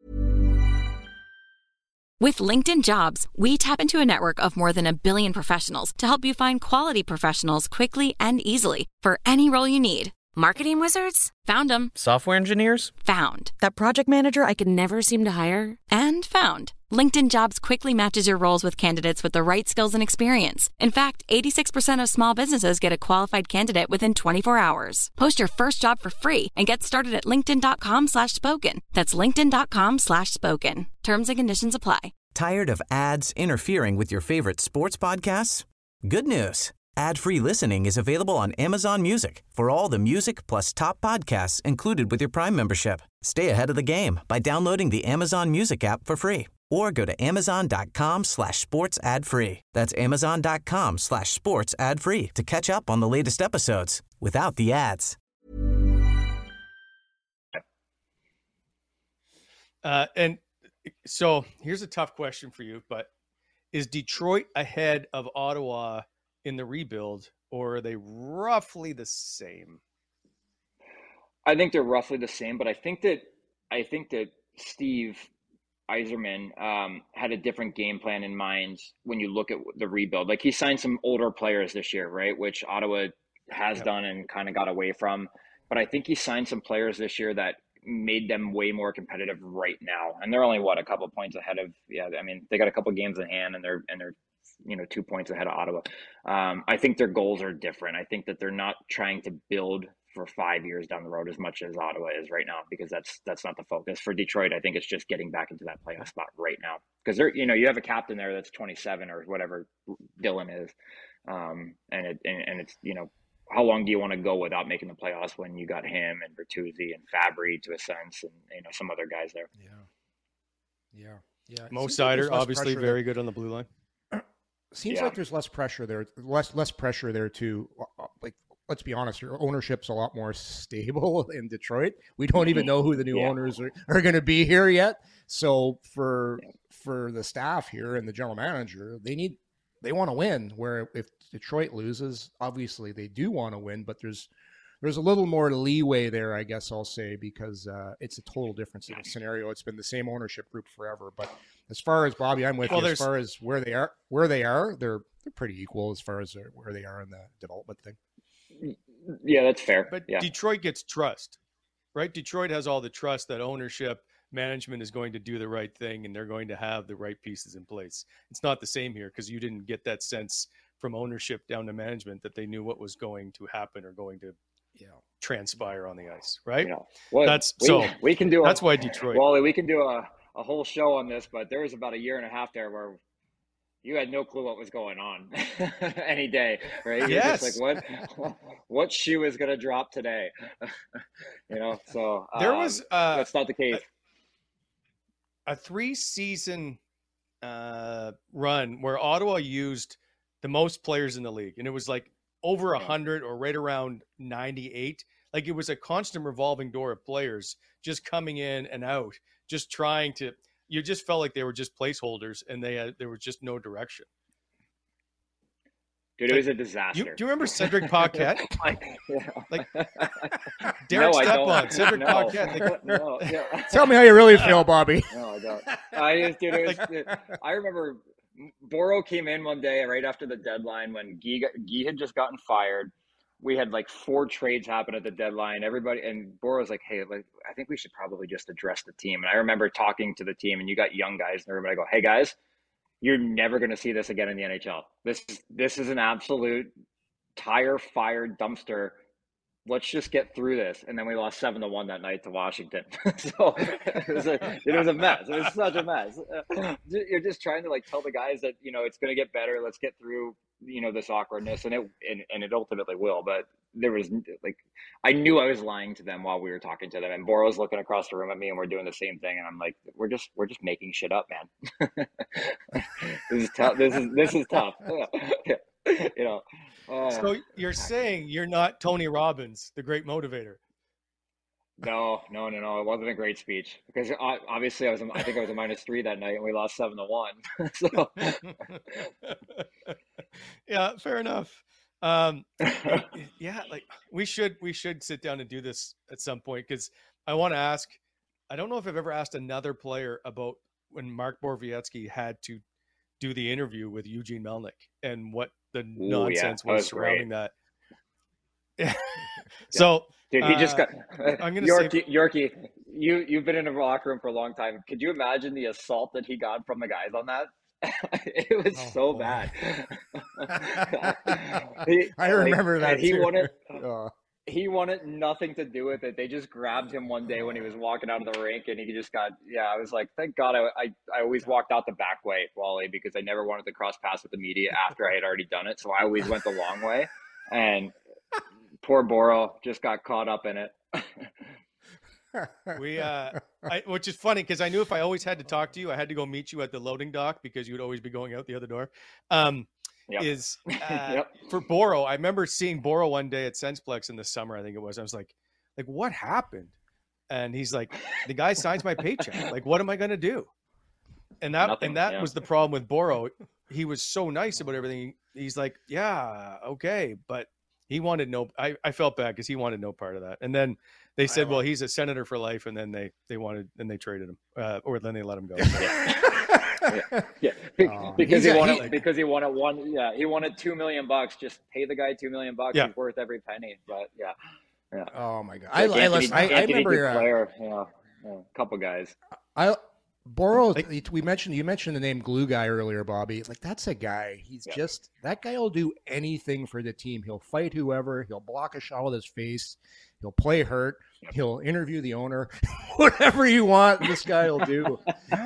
[SPEAKER 8] With LinkedIn Jobs, we tap into a network of more than 1 billion professionals to help you find quality professionals quickly and easily for any role you need. Marketing wizards? Found them.
[SPEAKER 1] Software engineers?
[SPEAKER 8] Found. That project manager I could never seem to hire? And found. LinkedIn Jobs quickly matches your roles with candidates with the right skills and experience. In fact, 86% of small businesses get a qualified candidate within 24 hours. Post your first job for free and get started at linkedin.com/spoken. That's linkedin.com/spoken. Terms and conditions apply.
[SPEAKER 3] Tired of ads interfering with your favorite sports podcasts? Good news. Ad-free listening is available on Amazon Music for all the music plus top podcasts included with your Prime membership. Stay ahead of the game by downloading the Amazon Music app for free or go to amazon.com/sports ad free. That's amazon.com/sports ad free to catch up on the latest episodes without the ads.
[SPEAKER 5] And so here's a tough question for you, but is Detroit ahead of Ottawa in the rebuild, or are they roughly the same?
[SPEAKER 7] I think they're roughly the same, but I think that Steve Yzerman had a different game plan in mind when you look at the rebuild. Like, he signed some older players this year, right? Which Ottawa has done and kind of got away from. But I think he signed some players this year that made them way more competitive right now. And they're only a couple of points ahead of, they got a couple of games in hand and they're 2 points ahead of Ottawa. I think their goals are different. I think that they're not trying to build for 5 years down the road as much as Ottawa is right now, because that's not the focus. For Detroit, I think it's just getting back into that playoff spot right now, because they're, you have a captain there that's 27 or whatever Dylan is. And it's, how long do you want to go without making the playoffs when you got him and Bertuzzi and Fabry to a sense, and some other guys there.
[SPEAKER 5] Yeah. Mo Seider, obviously very good on the blue line.
[SPEAKER 6] Seems like there's less pressure there. Less pressure there too. Like, let's be honest, your ownership's a lot more stable in Detroit. We don't even know who the new owners are going to be here yet. So for the staff here and the general manager, they want to win. Where if Detroit loses, obviously they do want to win, but there's a little more leeway there, I guess I'll say, because it's a total different scenario. It's been the same ownership group forever. But as far as Bobby, I'm with you. As far as where they are, they're pretty equal as far as where they are in the development thing.
[SPEAKER 7] Yeah, that's fair.
[SPEAKER 5] But Detroit gets trust, right? Detroit has all the trust that ownership, management is going to do the right thing and they're going to have the right pieces in place. It's not the same here, because you didn't get that sense from ownership down to management that they knew what was going to happen or going to transpire on the ice, right?
[SPEAKER 7] We can do
[SPEAKER 5] that's why Detroit.
[SPEAKER 7] Wally, we can do a whole show on this, but there was about a year and a half there where you had no clue what was going on any day, right? You're just like, what shoe is going to drop today? So
[SPEAKER 5] there was
[SPEAKER 7] that's not the case.
[SPEAKER 5] A 3-season run where Ottawa used the most players in the league, and it was like over 100 or right around 98. Like, it was a constant revolving door of players just coming in and out, just trying to. You just felt like they were just placeholders, and there was just no direction.
[SPEAKER 7] Dude, it was a disaster.
[SPEAKER 5] Do you remember Cedric Paquette? Derek Stepan, Cedric Paquette.
[SPEAKER 6] Tell me how you really feel, Bobby.
[SPEAKER 7] No, I don't. I remember Boro came in one day right after the deadline when Guy had just gotten fired. we had like 4 trades happen at the deadline. Everybody, and Boro was like, hey, like, I think we should probably just address the team. And I remember talking to the team, and you got young guys and everybody go, hey guys, you're never going to see this again in the NHL. This is an absolute tire fire dumpster. Let's just get through this. And then we lost 7-1 that night to Washington. So it was a mess. It was such a mess. You're just trying to like tell the guys that, you know, it's going to get better. Let's get through, you know, this awkwardness, and it ultimately will. But there was like, I knew I was lying to them while we were talking to them, and Boro's looking across the room at me, and we're doing the same thing. And I'm like, we're just making shit up, man. This is tough. This is tough. You know.
[SPEAKER 5] So you're saying you're not Tony Robbins, the great motivator?
[SPEAKER 7] No. It wasn't a great speech because obviously I think I was a -3 that night, and we lost 7-1. So
[SPEAKER 5] yeah, fair enough. Yeah, like we should sit down and do this at some point, because I want to ask. I don't know if I've ever asked another player about when Mark Borowiecki had to do the interview with Eugene Melnyk and what the nonsense was surrounding that. So,
[SPEAKER 7] dude, he just got.
[SPEAKER 5] I'm gonna
[SPEAKER 7] Yorkie, you've been in a locker room for a long time. Could you imagine the assault that he got from the guys on that? It was so bad.
[SPEAKER 6] I remember that.
[SPEAKER 7] He wanted nothing to do with it. They just grabbed him one day when he was walking out of the rink, and he just got. Yeah, I was like, thank God I always walked out the back way, Wally, because I never wanted to cross paths with the media after I had already done it. So I always went the long way, and poor Boro just got caught up in it.
[SPEAKER 5] Which is funny because I knew if I always had to talk to you, I had to go meet you at the loading dock because you would always be going out the other door. For Boro, I remember seeing Boro one day at Sensplex in the summer, I think it was. I was like, what happened? And he's like, the guy signs my paycheck. Like, what am I going to do? And that was the problem with Boro. He was so nice about everything. He's like, yeah, okay. But he wanted I felt bad because he wanted no part of that. And then they said, well, he's a senator for life. And then they traded him, or then they let him go.
[SPEAKER 7] Because he wanted $2 million. Just pay the guy $2 million.
[SPEAKER 5] Yeah.
[SPEAKER 7] He's worth every penny. But yeah.
[SPEAKER 6] Oh my God.
[SPEAKER 7] I remember a couple guys.
[SPEAKER 6] Boro, you mentioned the name Glue Guy earlier, Bobby. Like, that's a guy. He's just, that guy will do anything for the team. He'll fight whoever. He'll block a shot with his face. He'll play hurt. He'll interview the owner. Whatever you want, this guy will do.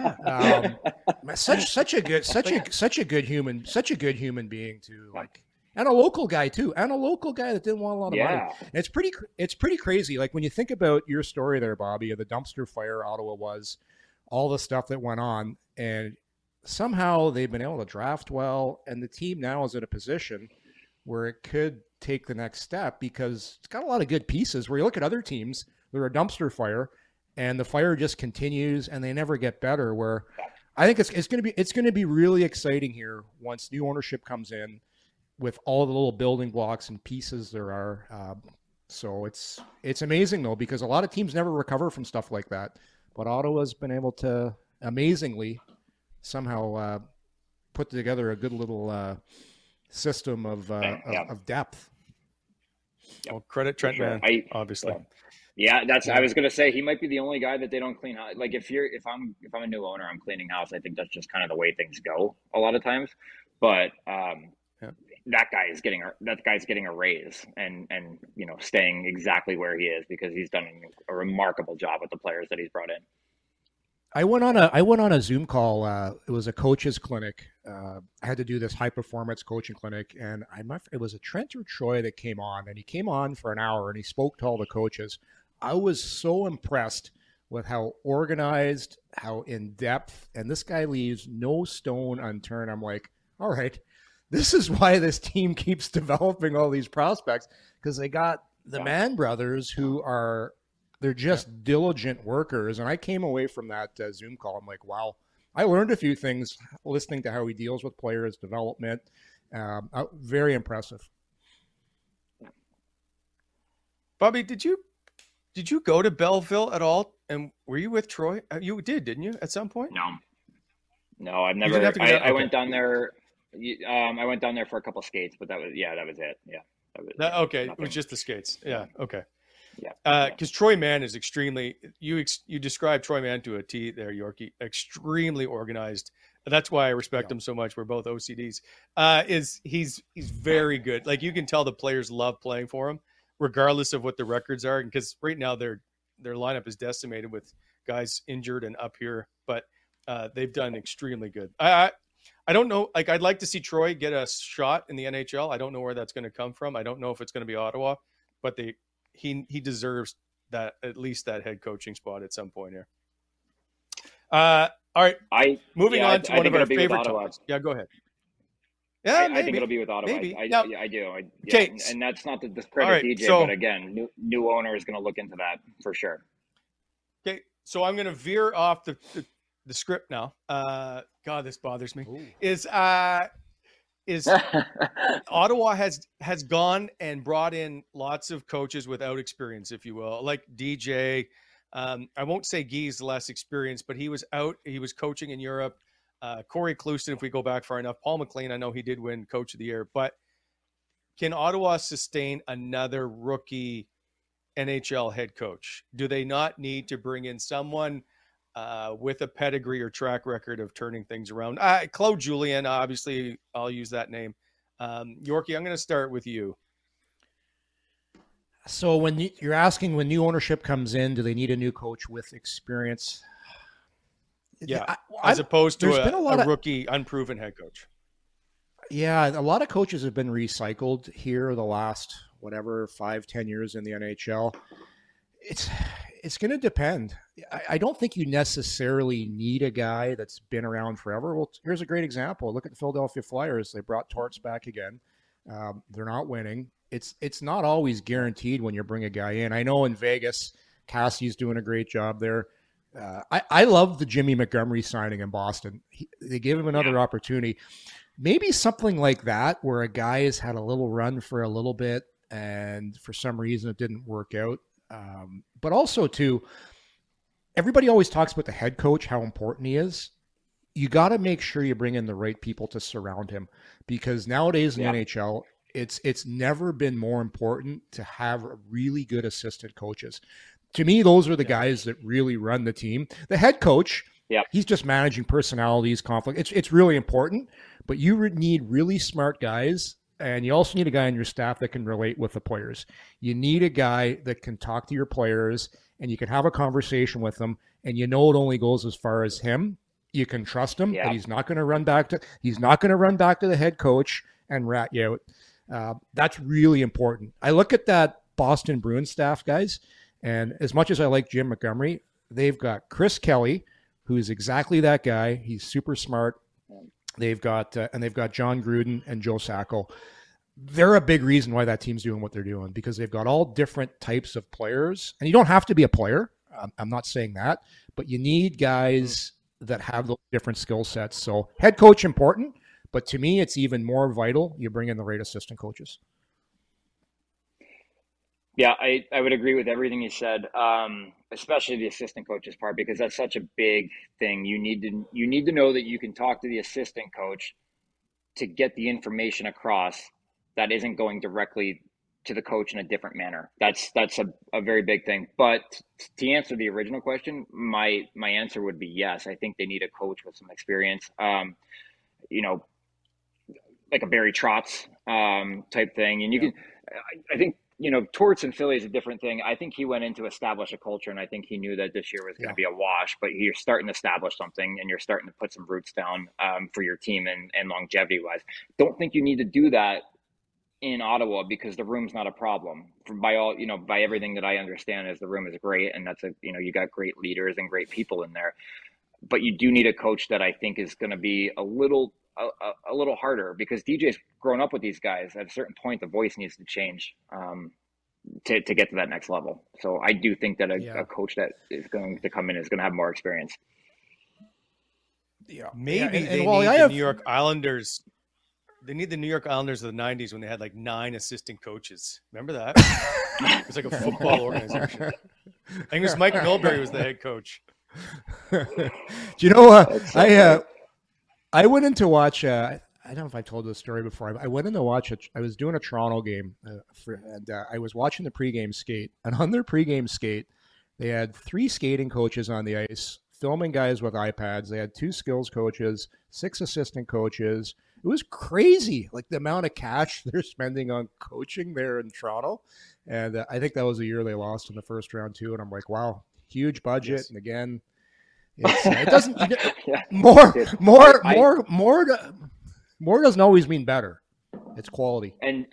[SPEAKER 6] Such a good human being too. Like, and a local guy too, and a local guy that didn't want a lot of money. And it's pretty crazy. Like, when you think about your story there, Bobby, of the dumpster fire Ottawa was, all the stuff that went on, and somehow they've been able to draft well, and the team now is in a position where it could take the next step because it's got a lot of good pieces. Where you look at other teams, they're a dumpster fire, and the fire just continues, and they never get better. Where I think it's going to be really exciting here once new ownership comes in with all the little building blocks and pieces there are. So it's amazing though, because a lot of teams never recover from stuff like that. But Ottawa's been able to amazingly somehow put together a good little system of depth.
[SPEAKER 5] Well, credit Trent Mann, obviously.
[SPEAKER 7] Yeah, I was going to say he might be the only guy that they don't clean house. Like if I'm a new owner, I'm cleaning house. I think that's just kind of the way things go a lot of times. But that guy's getting a raise and staying exactly where he is because he's done a remarkable job with the players that he's brought in.
[SPEAKER 6] I went on a Zoom call. It was a coach's clinic. I had to do this high performance coaching clinic, and it was a Trent or Troy that came on, and he came on for an hour and he spoke to all the coaches. I was so impressed with how organized, how in depth, and this guy leaves no stone unturned. I'm like, all right. This is why this team keeps developing all these prospects, because they got the Mann brothers they're just diligent workers. And I came away from that Zoom call. I'm like, wow, I learned a few things listening to how he deals with players' development. Very impressive.
[SPEAKER 5] Bobby, did you go to Belleville at all? And were you with Troy? You did, didn't you, at some point?
[SPEAKER 7] No, I've never. I went down there. I went down there for a couple of skates, but that was it. Yeah.
[SPEAKER 5] Okay, it was just the skates. Yeah, okay.
[SPEAKER 7] Yeah.
[SPEAKER 5] Because Troy Mann is extremely. You described Troy Mann to a T there, Yorkie. Extremely organized. That's why I respect him so much. We're both OCDs. He's very good. Like, you can tell the players love playing for him, regardless of what the records are. Because right now their lineup is decimated with guys injured and up here, but they've done extremely good. I don't know. Like, I'd like to see Troy get a shot in the NHL. I don't know where that's going to come from. I don't know if it's going to be Ottawa, but he deserves that, at least that head coaching spot at some point here. All right. Moving on to one of our favorite topics. Yeah, go ahead. Yeah,
[SPEAKER 7] I think it'll be with Ottawa.
[SPEAKER 5] Maybe.
[SPEAKER 7] I do.
[SPEAKER 5] Okay.
[SPEAKER 7] And that's not to discredit DJ, but again, new owner is going to look into that for sure.
[SPEAKER 5] Okay, so I'm going to veer off the script now. God, this bothers me. Ooh. Is Ottawa has gone and brought in lots of coaches without experience, if you will, like DJ. I won't say Guy's less experienced, but he was coaching in Europe. Corey Clouston, if we go back far enough. Paul McLean, I know he did win Coach of the Year, but can Ottawa sustain another rookie NHL head coach? Do they not need to bring in someone with a pedigree or track record of turning things around? Claude Julien, obviously, I'll use that name. Yorkie, I'm going to start with you.
[SPEAKER 6] So when you're asking, when new ownership comes in, do they need a new coach with experience?
[SPEAKER 5] Yeah, as opposed to a rookie, unproven head coach.
[SPEAKER 6] Yeah, a lot of coaches have been recycled here the last, 5-10 years in the NHL. It's going to depend. I don't think you necessarily need a guy that's been around forever. Well, here's a great example. Look at the Philadelphia Flyers. They brought Torts back again. They're not winning. It's not always guaranteed when you bring a guy in. I know in Vegas, Cassie's doing a great job there. I love the Jimmy Montgomery signing in Boston. They gave him another opportunity. Maybe something like that, where a guy has had a little run for a little bit and for some reason it didn't work out. But also, too, everybody always talks about the head coach, how important he is. You got to make sure you bring in the right people to surround him, because nowadays in the NHL, it's never been more important to have really good assistant coaches. To me, those are the guys that really run the team. The head coach, he's just managing personalities, conflict. It's really important, but you need really smart guys, and you also need a guy on your staff that can relate with the players. You need a guy that can talk to your players, and you can have a conversation with them, and it only goes as far as him. You can trust him, but he's not going to run back to the head coach and rat you out. That's really important. I look at that Boston Bruins staff, guys, and as much as I like Jim Montgomery, they've got Chris Kelly, who is exactly that guy. He's super smart. They've got John Gruden and Joe Sacco. They're a big reason why that team's doing what they're doing, because they've got all different types of players. And you don't have to be a player. I'm not saying that, but you need guys that have those different skill sets. So head coach important, but to me, it's even more vital you bring in the right assistant coaches.
[SPEAKER 7] Yeah, I would agree with everything you said, especially the assistant coaches part, because that's such a big thing. You need to know that you can talk to the assistant coach to get the information across that isn't going directly to the coach in a different manner. That's a very big thing. But to answer the original question, my answer would be yes. I think they need a coach with some experience, like a Barry Trotz type thing. And I think, Torts in Philly is a different thing. I think he went in to establish a culture, and I think he knew that this year was going to be a wash, but you're starting to establish something, and you're starting to put some roots down for your team and longevity-wise. Don't think you need to do that in Ottawa, because the room's not a problem. By everything that I understand, is the room is great, and that's you got great leaders and great people in there. But you do need a coach that I think is going to be a little harder, because DJ's grown up with these guys. At a certain point, the voice needs to change to get to that next level. So I do think that a coach that is going to come in is going to have more experience.
[SPEAKER 5] Yeah, maybe they need the New York Islanders. They need the New York Islanders of the 90s when they had like 9 assistant coaches. Remember that? It was like a football organization. I think it was Mike Milbury was the head coach.
[SPEAKER 6] Do you know, I went in to watch, I I don't know if I told this story before. I went in to watch it. I was doing a Toronto game, and I was watching the pregame skate. And on their pregame skate, they had 3 skating coaches on the ice, filming guys with iPads. They had 2 skills coaches, 6 assistant coaches. It was crazy, like the amount of cash they're spending on coaching there in Toronto. And I think that was the year they lost in the first round too. And I'm like, wow, huge budget. Yes. And again, it doesn't more doesn't always mean better. It's quality.
[SPEAKER 7] And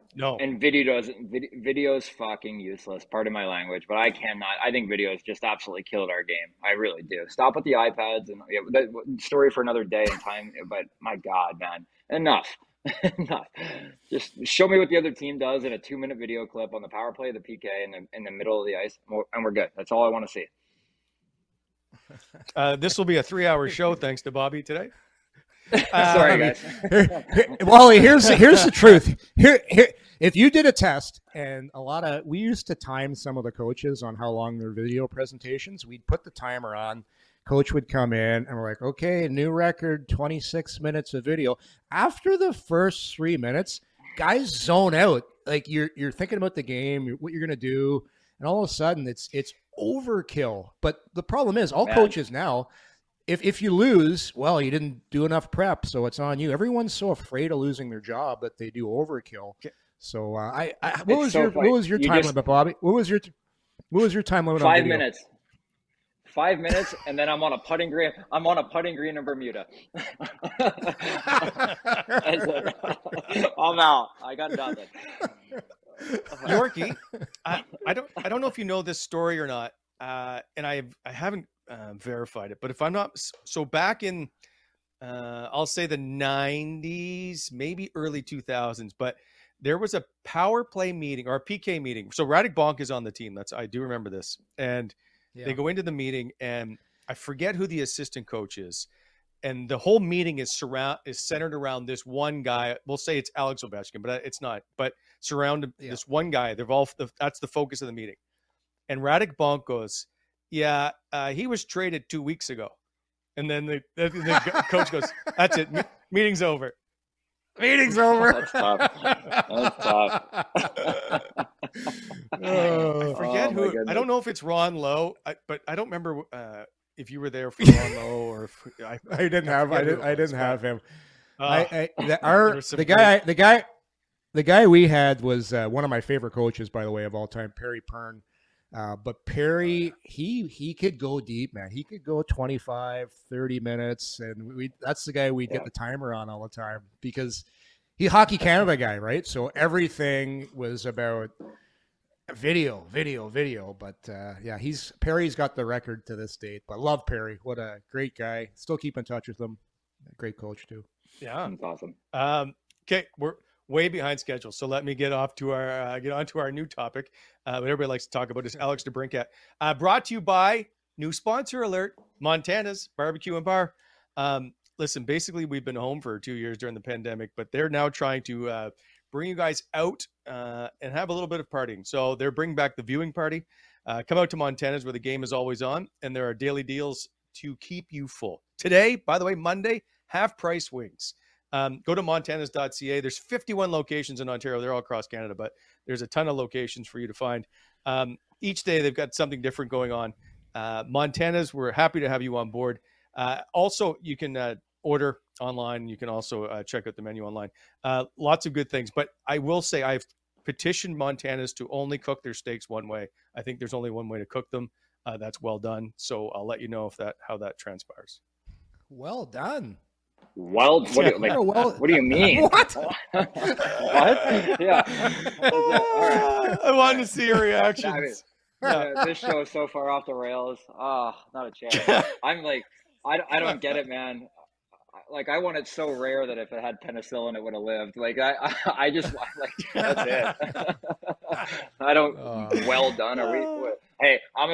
[SPEAKER 7] video's fucking useless. Pardon my language, but I think video's just absolutely killed our game. I really do. Stop with the iPads and story for another day and time. But my God, man, enough. Enough. Just show me what the other team does in a 2-minute video clip on the power play, the PK, in the middle of the ice, and we're good. That's all I want to see.
[SPEAKER 5] This will be a 3-hour show thanks to Bobby today.
[SPEAKER 7] Sorry, guys.
[SPEAKER 6] Wally, here's the truth. Here, if you did a test, and we used to time some of the coaches on how long their video presentations. We'd put the timer on. Coach would come in, and we're like, okay, new record, 26 minutes of video. After the first 3 minutes, guys zone out. Like you're thinking about the game, what you're gonna do, and all of a sudden it's overkill. But the problem is, coaches now. If you lose, well, you didn't do enough prep, so it's on you. Everyone's so afraid of losing their job that they do overkill. So, what was your time limit, Bobby? What was your time limit?
[SPEAKER 7] 5 minutes. 5 minutes, and then I'm on a putting green. I'm on a putting green in Bermuda. I'm out. I got nothing.
[SPEAKER 5] Yorkie, I don't know if you know this story or not, and I haven't verified it, but if I'm not, so back in I'll say the 90s, maybe early 2000s, but there was a power play meeting or a PK meeting. So Radek Bonk is on the team. I do remember this, and they go into the meeting, and I forget who the assistant coach is, and the whole meeting is centered around this one guy. We'll say it's Alex Ovechkin, but it's not. But surrounded this one guy. That's the focus of the meeting, and Radek Bonk goes, "Yeah, he was traded 2 weeks ago," and then the coach goes, "That's it, meeting's over."
[SPEAKER 6] Meeting's over.
[SPEAKER 7] That's tough.
[SPEAKER 5] I forget who. I don't know if it's Ron Lowe, but I don't remember if you were there for Ron Lowe or if
[SPEAKER 6] I didn't have him. The guy we had was one of my favorite coaches, by the way, of all time, Perry Pern. But Perry, he could go deep, man. He could go 25, 30 minutes. And that's the guy we'd get the timer on all the time because he's a Hockey Canada guy, right? So everything was about video. But Perry's got the record to this date. But love Perry. What a great guy. Still keep in touch with him. Great coach too.
[SPEAKER 5] Yeah.
[SPEAKER 7] That's awesome.
[SPEAKER 5] Okay. We're way behind schedule. So let me get on to our new topic. What everybody likes to talk about is Alex DeBrincat. Brought to you by new sponsor alert, Montana's Barbecue and Bar. Listen, basically we've been home for 2 years during the pandemic, but they're now trying to bring you guys out and have a little bit of partying. So they're bringing back the viewing party. Come out to Montana's where the game is always on, and there are daily deals to keep you full. Today, by the way, Monday, half price wings. Go to montanas.ca. There's 51 locations in Ontario. They're all across Canada, but there's a ton of locations for you to find. Each day they've got something different going on. Montana's, we're happy to have you on board. Also, you can order online. You can also check out the menu online. Lots of good things. But I will say I've petitioned Montana's to only cook their steaks one way. I think there's only one way to cook them. That's well done. So I'll let you know how that transpires.
[SPEAKER 6] Well done.
[SPEAKER 7] What do you mean?
[SPEAKER 6] What?
[SPEAKER 7] What? Yeah. All right.
[SPEAKER 5] I wanted to see your reactions.
[SPEAKER 7] This show is so far off the rails. Oh, not a chance. I'm like, I don't get it, man. Like, I want it so rare that if it had penicillin, it would have lived. Like, I just like that's it. I don't. Well done. Are we? Hey, I'm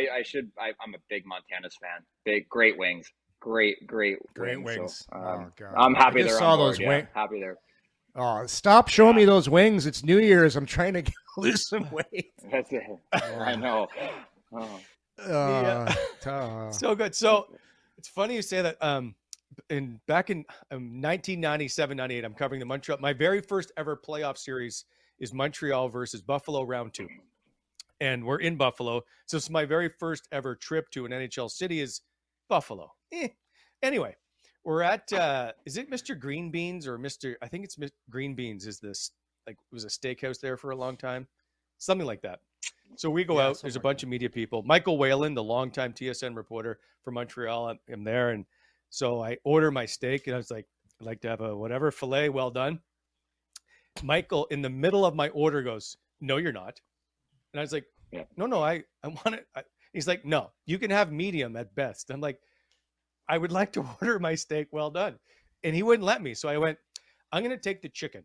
[SPEAKER 7] a big Montana's fan. Great wings. Great wings. So,
[SPEAKER 6] Oh God!
[SPEAKER 7] I'm happy they're on board.
[SPEAKER 6] Those wings.
[SPEAKER 7] Happy there.
[SPEAKER 6] Oh, stop showing me those wings! It's New Year's. I'm trying to lose some weight.
[SPEAKER 7] That's it. I know.
[SPEAKER 5] So good. So it's funny you say that. back in 1997-98, I'm covering the Montreal. My very first ever playoff series is Montreal versus Buffalo round 2. And we're in Buffalo. So it's my very first ever trip to an NHL city is Buffalo. Anyway, we're at, is it Mr. Green Beans or I think it's Green Beans is this, like, it was a steakhouse there for a long time. Something like that. So we go out, there's a bunch of media people. Michael Whalen, the longtime TSN reporter for Montreal, I'm there. And so I order my steak and I was like, I'd like to have a whatever filet, well done. Michael, in the middle of my order, goes, "No, you're not." And I was like, no, I want it. He's like, "No, you can have medium at best." I'm like, "I would like to order my steak well done." And he wouldn't let me. So I went, "I'm going to take the chicken."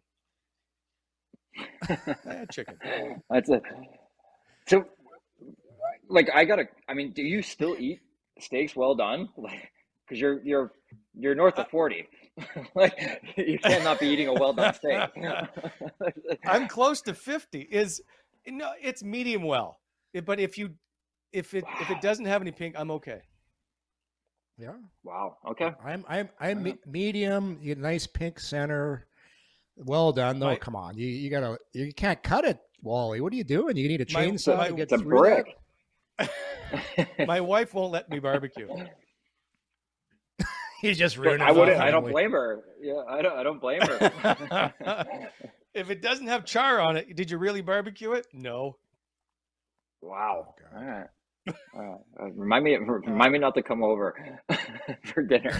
[SPEAKER 5] I had chicken.
[SPEAKER 7] That's it. So, like, do you still eat steaks well done? Like, because you're north of 40. Like, you cannot be eating a well done steak.
[SPEAKER 5] I'm close to 50. It's medium well. But if it doesn't have any pink, I'm okay.
[SPEAKER 6] Yeah.
[SPEAKER 7] Wow. Okay.
[SPEAKER 6] I'm medium, nice pink center. Well done, though. Come on, you can't cut it, Wally. What are you doing? You need a chainsaw to get
[SPEAKER 7] through brick.
[SPEAKER 5] My wife won't let me barbecue.
[SPEAKER 6] You just ruined it.
[SPEAKER 7] I don't blame her. Yeah, I don't blame her.
[SPEAKER 5] If it doesn't have char on it, did you really barbecue it? No.
[SPEAKER 7] Wow. All right. Remind me not to come over for dinner.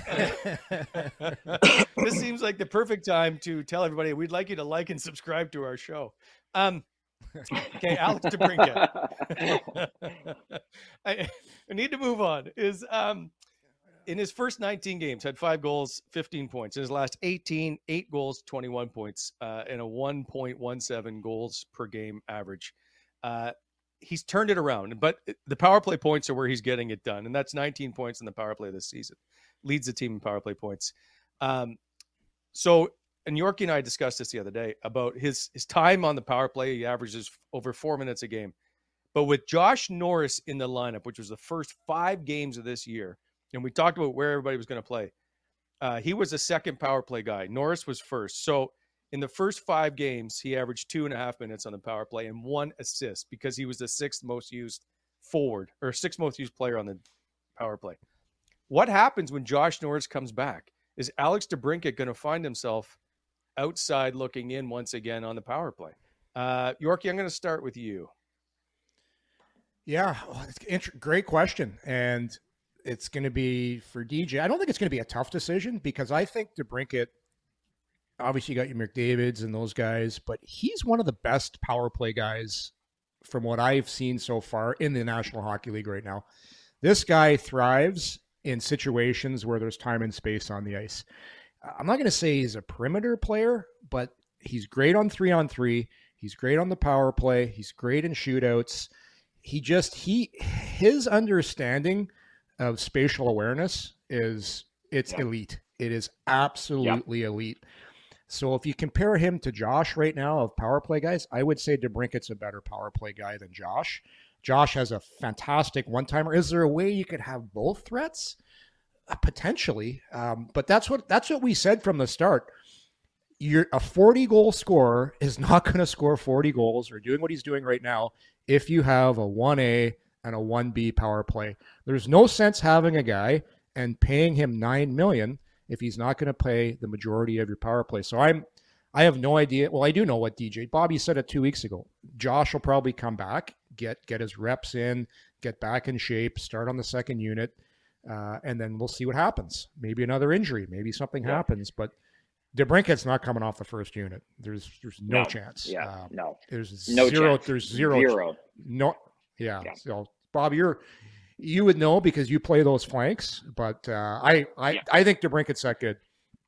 [SPEAKER 5] This seems like the perfect time to tell everybody we'd like you to like and subscribe to our show. Okay, Alex DeBrincat. I need to move on. In his first 19 games, had 5 goals, 15 points. In his last 18, 8 goals, 21 points, and a 1.17 goals per game average. He's turned it around, but the power play points are where he's getting it done. And that's 19 points in the power play this season. Leads the team in power play points. And Yorkie and I discussed this the other day about his time on the power play. He averages over 4 minutes a game. But with Josh Norris in the lineup, which was the first 5 games of this year, and we talked about where everybody was going to play, he was a second power play guy. Norris was first. So in the first 5 games, he averaged 2.5 minutes on the power play and 1 assist because he was the 6th most used forward or 6th most used player on the power play. What happens when Josh Norris comes back? Is Alex DeBrincat going to find himself outside looking in once again on the power play? Yorkie, I'm going to start with you.
[SPEAKER 6] Yeah, great question. And it's going to be for DJ. I don't think it's going to be a tough decision because I think DeBrincat, obviously you got your McDavids and those guys, but he's one of the best power play guys from what I've seen so far in the National Hockey League right now. This guy thrives in situations where there's time and space on the ice. I'm not going to say he's a perimeter player, but he's great on 3-on-3. He's great on the power play. He's great in shootouts. His understanding of spatial awareness is elite. It is absolutely elite. So if you compare him to Josh right now of power play guys, I would say DeBrincat's a better power play guy than Josh. Josh has a fantastic one-timer. Is there a way you could have both threats? Potentially. But that's what we said from the start. A 40-goal scorer is not going to score 40 goals or doing what he's doing right now if you have a 1A and a 1B power play. There's no sense having a guy and paying him $9 million if he's not going to play the majority of your power play. So I have no idea. Well, I do know what DJ Bobby said it 2 weeks ago. Josh will probably come back, get his reps in, get back in shape, start on the second unit, and then we'll see what happens. Maybe another injury, maybe something happens, but DeBrincat's not coming off the first unit. There's no chance.
[SPEAKER 7] Yeah, no.
[SPEAKER 6] There's
[SPEAKER 7] no
[SPEAKER 6] zero.
[SPEAKER 7] Chance.
[SPEAKER 6] There's zero. No. Yeah. So Bob, you would know because you play those flanks, but I think DeBrincat's that good.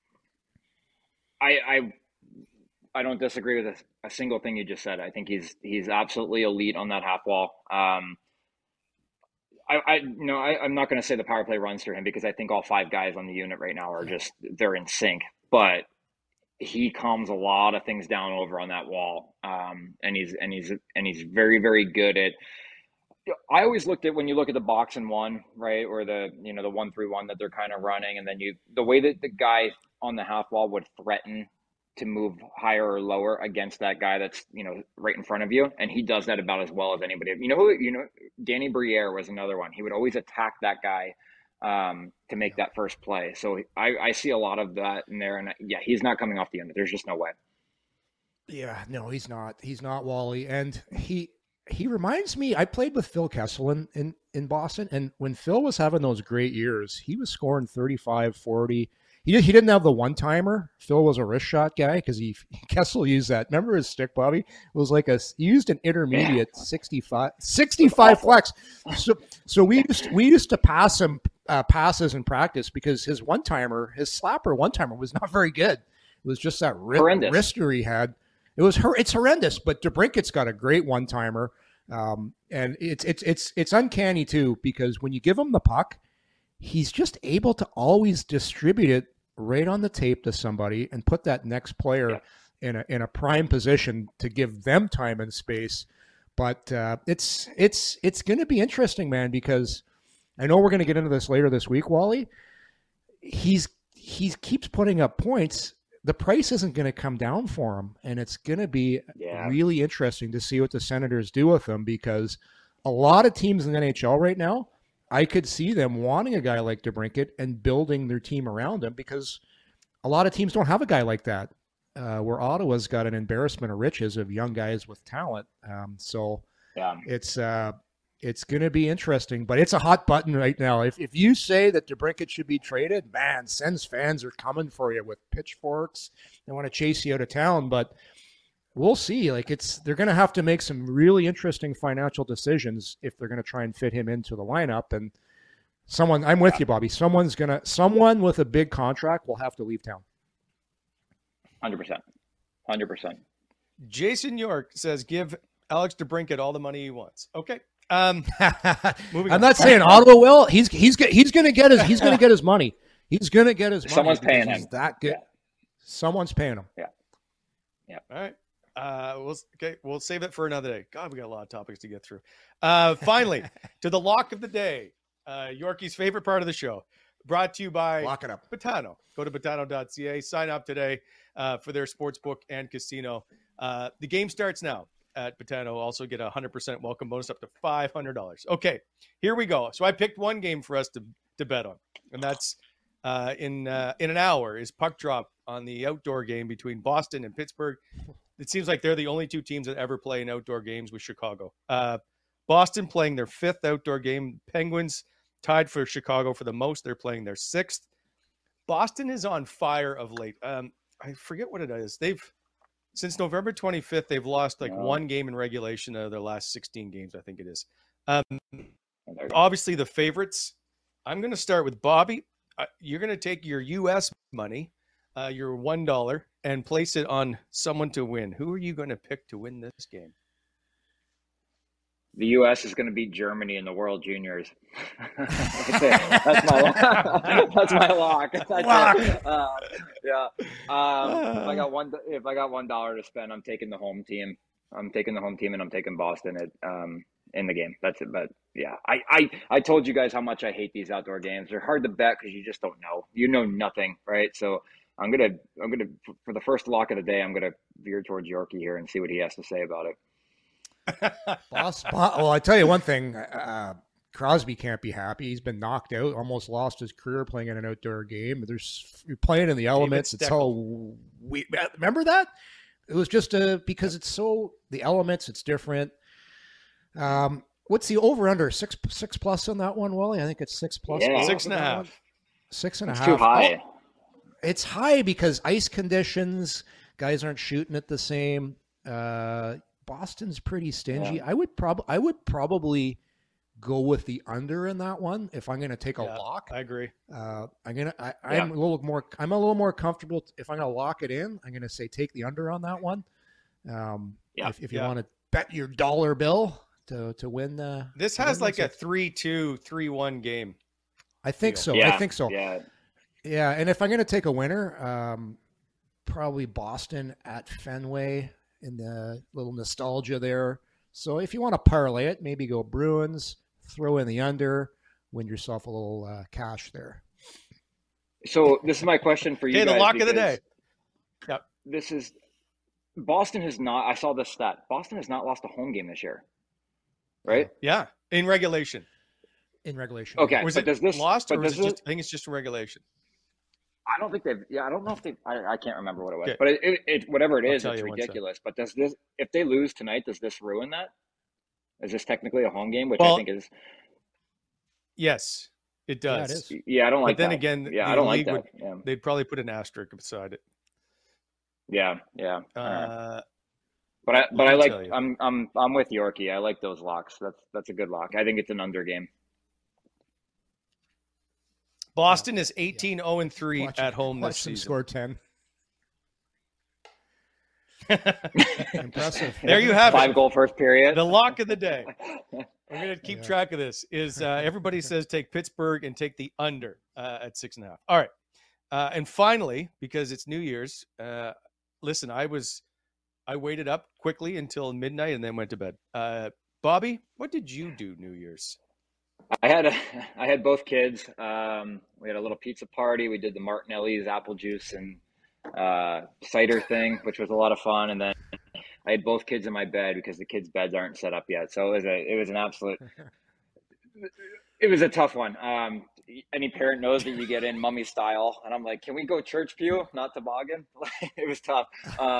[SPEAKER 7] I don't disagree with a single thing you just said. I think he's absolutely elite on that half wall. I'm not going to say the power play runs through him because I think all 5 guys on the unit right now are they're in sync, but he calms a lot of things down over on that wall. And he's very, very good at I always looked at when you look at the box and one, right, or the 1-3-1 that they're kind of running, and then the way that the guy on the half wall would threaten to move higher or lower against that guy that's right in front of you, and he does that about as well as anybody. Danny Briere was another one. He would always attack that guy to make that first play. So I see a lot of that in there, and he's not coming off the end. There's just no way.
[SPEAKER 6] Yeah, no, he's not. He's not, Wally, and he reminds me, I played with Phil Kessel in Boston, and when Phil was having those great years, he was scoring 35, 40. He didn't have the one-timer. Phil was a wrist shot guy because Kessel used that. Remember his stick, Bobby? It was like he used an intermediate 65 flex. So we used to pass him passes in practice because his one-timer, his slapper one-timer was not very good. It was just that wrister he had. It's horrendous, but DeBrincat's got a great one-timer, and it's uncanny too because when you give him the puck, he's just able to always distribute it right on the tape to somebody and put that next player in a prime position to give them time and space. But it's going to be interesting, man, because I know we're going to get into this later this week, Wally. He keeps putting up points. The price isn't going to come down for him, and it's going to be really interesting to see what the Senators do with him because a lot of teams in the NHL right now, I could see them wanting a guy like DeBrincat and building their team around him because a lot of teams don't have a guy like that, where Ottawa's got an embarrassment of riches of young guys with talent. It's going to be interesting, but it's a hot button right now. If you say that DeBrincat should be traded, man, Sens fans are coming for you with pitchforks. They want to chase you out of town, but we'll see. They're going to have to make some really interesting financial decisions if they're going to try and fit him into the lineup. And I'm with you, Bobby. Someone with a big contract will have to leave town.
[SPEAKER 7] 100%.
[SPEAKER 5] Jason York says, give Alex DeBrincat all the money he wants. Okay.
[SPEAKER 6] I'm not saying Ottawa will. He's going to get his money. He's going to get his money.
[SPEAKER 7] Someone's paying him.
[SPEAKER 6] He's that good. Yeah. Someone's paying him.
[SPEAKER 7] Yeah.
[SPEAKER 5] All right. We'll save it for another day. God, we got a lot of topics to get through. Finally, to the lock of the day, Yorkie's favorite part of the show, brought to you by
[SPEAKER 6] Lock it up.
[SPEAKER 5] Betano. Go to betano.ca. Sign up today for their sportsbook and casino. The game starts now at Betano. Also get a 100% welcome bonus up to $500. Okay, here we go. So I picked one game for us to bet on, and that's in an hour is puck drop on the outdoor game between Boston and Pittsburgh. It seems like they're the only two teams that ever play in outdoor games with Chicago. Boston playing their fifth outdoor game. Penguins tied for Chicago for the most. They're playing their sixth. Boston is on fire of late. I forget what it is. Since November 25th, they've lost one game in regulation out of their last 16 games, I think it is. Obviously, the favorites. I'm going to start with Bobby. You're going to take your U.S. money, your $1, and place it on someone to win. Who are you going to pick to win this game?
[SPEAKER 7] The U.S. is going to beat Germany in the World Juniors. That's it. That's my lock. That's my lock. That's it. If I got $1 to spend, I'm taking the home team. I'm taking the home team, and I'm taking Boston in the game. That's it. But yeah, I told you guys how much I hate these outdoor games. They're hard to bet because you just don't know. You know nothing, right? So I'm gonna for the first lock of the day, I'm gonna veer towards Yorkie here and see what he has to say about it.
[SPEAKER 6] Well, I tell you one thing, Crosby can't be happy. He's been knocked out, almost lost his career playing in an outdoor game. You're playing in the elements. It's all remember that? It was just because it's so the elements. It's different. What's the over under 6 plus on that one, Wally? I think it's 6 plus.
[SPEAKER 7] Yeah.
[SPEAKER 5] 6.5.
[SPEAKER 6] 6.5.
[SPEAKER 7] It's too high.
[SPEAKER 6] It's high because ice conditions. Guys aren't shooting it the same. Boston's pretty stingy. Yeah. I would probably go with the under in that one if I'm going to take a lock.
[SPEAKER 5] I agree.
[SPEAKER 6] I'm a little more comfortable if I'm going to lock it in. I'm going to say take the under on that one. If you want to bet your dollar bill to win
[SPEAKER 5] this has like a 3-2, 3-1 game.
[SPEAKER 6] I think so.
[SPEAKER 7] Yeah.
[SPEAKER 6] I think so. Yeah. And if I'm going to take a winner, probably Boston at Fenway. In the little nostalgia there, So if you want to parlay it, maybe go Bruins, throw in the under, win yourself a little cash there.
[SPEAKER 7] So this is my question for you guys.
[SPEAKER 5] Okay, the lock of the day.
[SPEAKER 7] Yep. This is Boston has not. I saw this stat. Boston has not lost a home game this year, right?
[SPEAKER 5] Yeah, in regulation.
[SPEAKER 6] In regulation.
[SPEAKER 7] Okay,
[SPEAKER 5] Was
[SPEAKER 7] but
[SPEAKER 5] it
[SPEAKER 7] does this
[SPEAKER 5] lost, or
[SPEAKER 7] but
[SPEAKER 5] was
[SPEAKER 7] does
[SPEAKER 5] it
[SPEAKER 7] it,
[SPEAKER 5] just? I think it's just in regulation.
[SPEAKER 7] I don't think they've. Yeah, I don't know if they. I can't remember what it was,
[SPEAKER 5] Okay.
[SPEAKER 7] but it whatever it
[SPEAKER 5] I'll
[SPEAKER 7] is,
[SPEAKER 5] tell
[SPEAKER 7] it's
[SPEAKER 5] you one second.
[SPEAKER 7] ridiculous. But does this? If they lose tonight, does this ruin that? Is this technically a home game? Which
[SPEAKER 5] Well,
[SPEAKER 7] I think is.
[SPEAKER 5] Yes, it
[SPEAKER 6] Yeah,
[SPEAKER 5] does.
[SPEAKER 6] it is.
[SPEAKER 7] Yeah, I don't like
[SPEAKER 5] But then
[SPEAKER 7] that.
[SPEAKER 5] again,
[SPEAKER 7] yeah,
[SPEAKER 5] the
[SPEAKER 7] I don't like
[SPEAKER 5] league
[SPEAKER 7] that.
[SPEAKER 5] would,
[SPEAKER 7] Yeah,
[SPEAKER 5] they'd probably put an asterisk beside it.
[SPEAKER 7] yeah. All right. But I
[SPEAKER 5] let me
[SPEAKER 7] like.
[SPEAKER 5] tell you.
[SPEAKER 7] I'm with Yorkie. I like those locks. That's a good lock. I think it's an under game.
[SPEAKER 5] Boston is 18-0-3
[SPEAKER 6] Watch
[SPEAKER 5] at home
[SPEAKER 6] watch
[SPEAKER 5] this
[SPEAKER 6] them
[SPEAKER 5] season.
[SPEAKER 6] score 10. Impressive.
[SPEAKER 5] There you have it.
[SPEAKER 7] 5-goal first period.
[SPEAKER 5] The lock of the day. We're going to keep track of this. Is everybody says take Pittsburgh and take the under at 6.5. All right. And finally, because it's New Year's, listen, I waited up quickly until midnight and then went to bed. Bobby, what did you do New Year's?
[SPEAKER 7] I had both kids. We had a little pizza party. We did the Martinelli's apple juice and cider thing, which was a lot of fun. And then I had both kids in my bed because the kids' beds aren't set up yet. So it was an absolute. It was a tough one. Any parent knows that you get in mummy style, and I'm like, can we go church pew, not toboggan? It was tough.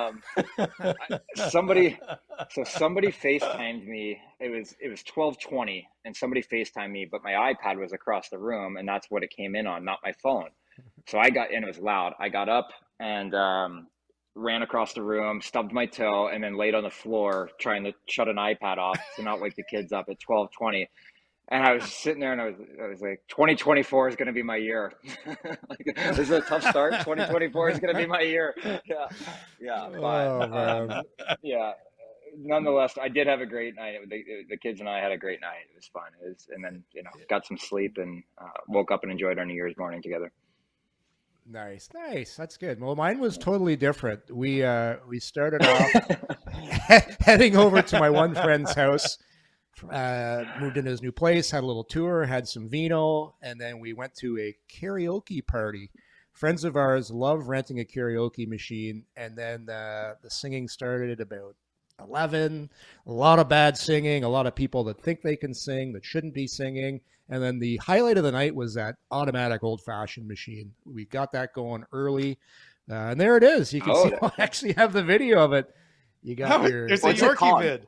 [SPEAKER 7] Somebody FaceTimed me. It was 12:20, and somebody FaceTimed me, but my iPad was across the room, and that's what it came in on, not my phone. So I got in. It was loud. I got up and ran across the room, stubbed my toe, and then laid on the floor trying to shut an iPad off to not wake the kids up at 12:20. And I was sitting there and I was like, 2024 is going to be my year. Like, this is a tough start. 2024 is going to be my year. Yeah. But, yeah. Nonetheless, I did have a great night. The kids and I had a great night. It was fun. And then, got some sleep and woke up and enjoyed our New Year's morning together.
[SPEAKER 6] Nice. That's good. Well, mine was totally different. We started off heading over to my one friend's house. Moved into his new place, had a little tour, had some vino, and then we went to a karaoke party. Friends of ours love renting a karaoke machine, and then the singing started at about 11. A lot of bad singing, a lot of people that think they can sing that shouldn't be singing, and then the highlight of the night was that automatic old-fashioned machine. We got that going early, and there it is. You can see. I actually have the video of it. You got your.
[SPEAKER 5] It's a Yorkie vid.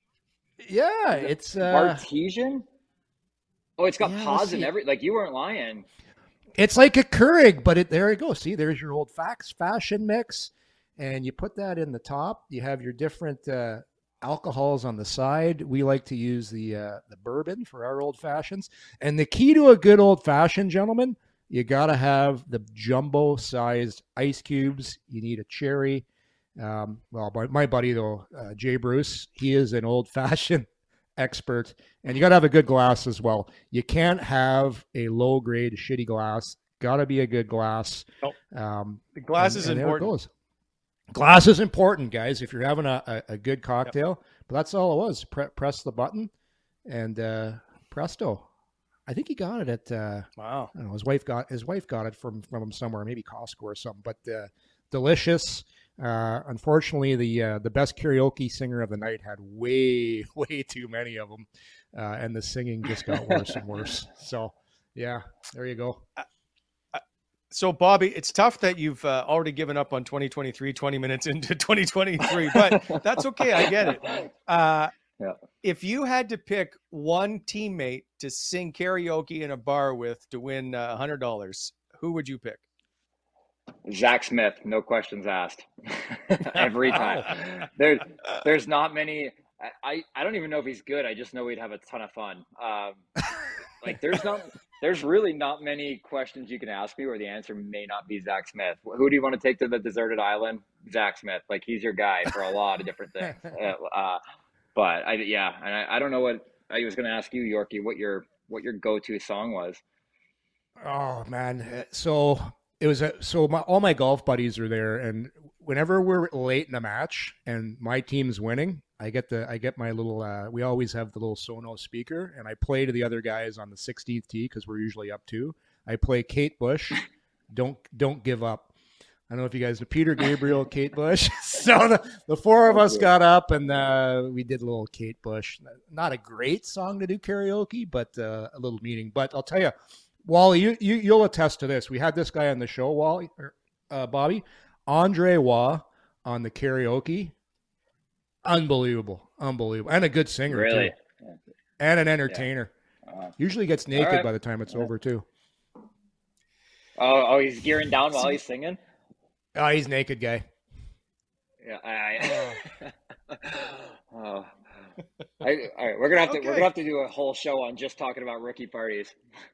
[SPEAKER 6] Yeah, it's
[SPEAKER 7] Artesian. Oh, it's got pause and everything. Like, you weren't lying.
[SPEAKER 6] It's like a Keurig, but there you go. See, there's your old fashion mix, and you put that in the top. You have your different alcohols on the side. We like to use the bourbon for our old fashions. And the key to a good old fashioned, gentlemen, you got to have the jumbo sized ice cubes. You need a cherry. Well, my buddy though, Jay Bruce, he is an old-fashioned expert, and you got to have a good glass as well. You can't have a low-grade, shitty glass. Got to be a good glass.
[SPEAKER 5] The glass is important.
[SPEAKER 6] Glass is important, guys. If you're having a good cocktail, but that's all it was. Press the button, and presto. I think he got it at.
[SPEAKER 5] Wow.
[SPEAKER 6] I don't know, his wife got it from him somewhere, maybe Costco or something. But delicious. Unfortunately, the best karaoke singer of the night had way too many of them, and the singing just got worse and worse. So, yeah, there you go.
[SPEAKER 5] So, Bobby, it's tough that you've already given up on 2023, 20 minutes into 2023, but that's okay. I get it. If you had to pick one teammate to sing karaoke in a bar with to win $100, who would you pick?
[SPEAKER 7] Zach Smith, no questions asked. Every time. There's not many. I don't even know if he's good. I just know we'd have a ton of fun. Like, there's really not many questions you can ask me where the answer may not be Zach Smith. Who do you want to take to the deserted island? Zach Smith. Like, he's your guy for a lot of different things. But I don't know what I was going to ask you, Yorkie, what your go-to song was.
[SPEAKER 6] Oh man, so. It was all my golf buddies are there, and whenever we're late in a match and my team's winning, I get my little. We always have the little Sonos speaker, and I play to the other guys on the 16th tee because we're usually up 2. I play Kate Bush. Don't give up. I don't know if you guys know Peter Gabriel, Kate Bush. So the 4 of us got up and we did a little Kate Bush. Not a great song to do karaoke, but a little meaning. But I'll tell you, Wally, you'll attest to this. We had this guy on the show, Wally, Bobby, Andre Waugh on the karaoke. Unbelievable, and a good singer
[SPEAKER 7] really?
[SPEAKER 6] Too, and an entertainer. Yeah. Usually gets naked by the time it's over too.
[SPEAKER 7] Oh, he's gearing down while he's singing.
[SPEAKER 6] Oh, he's naked guy.
[SPEAKER 7] Yeah, all right, we're gonna have to do a whole show on just talking about rookie parties.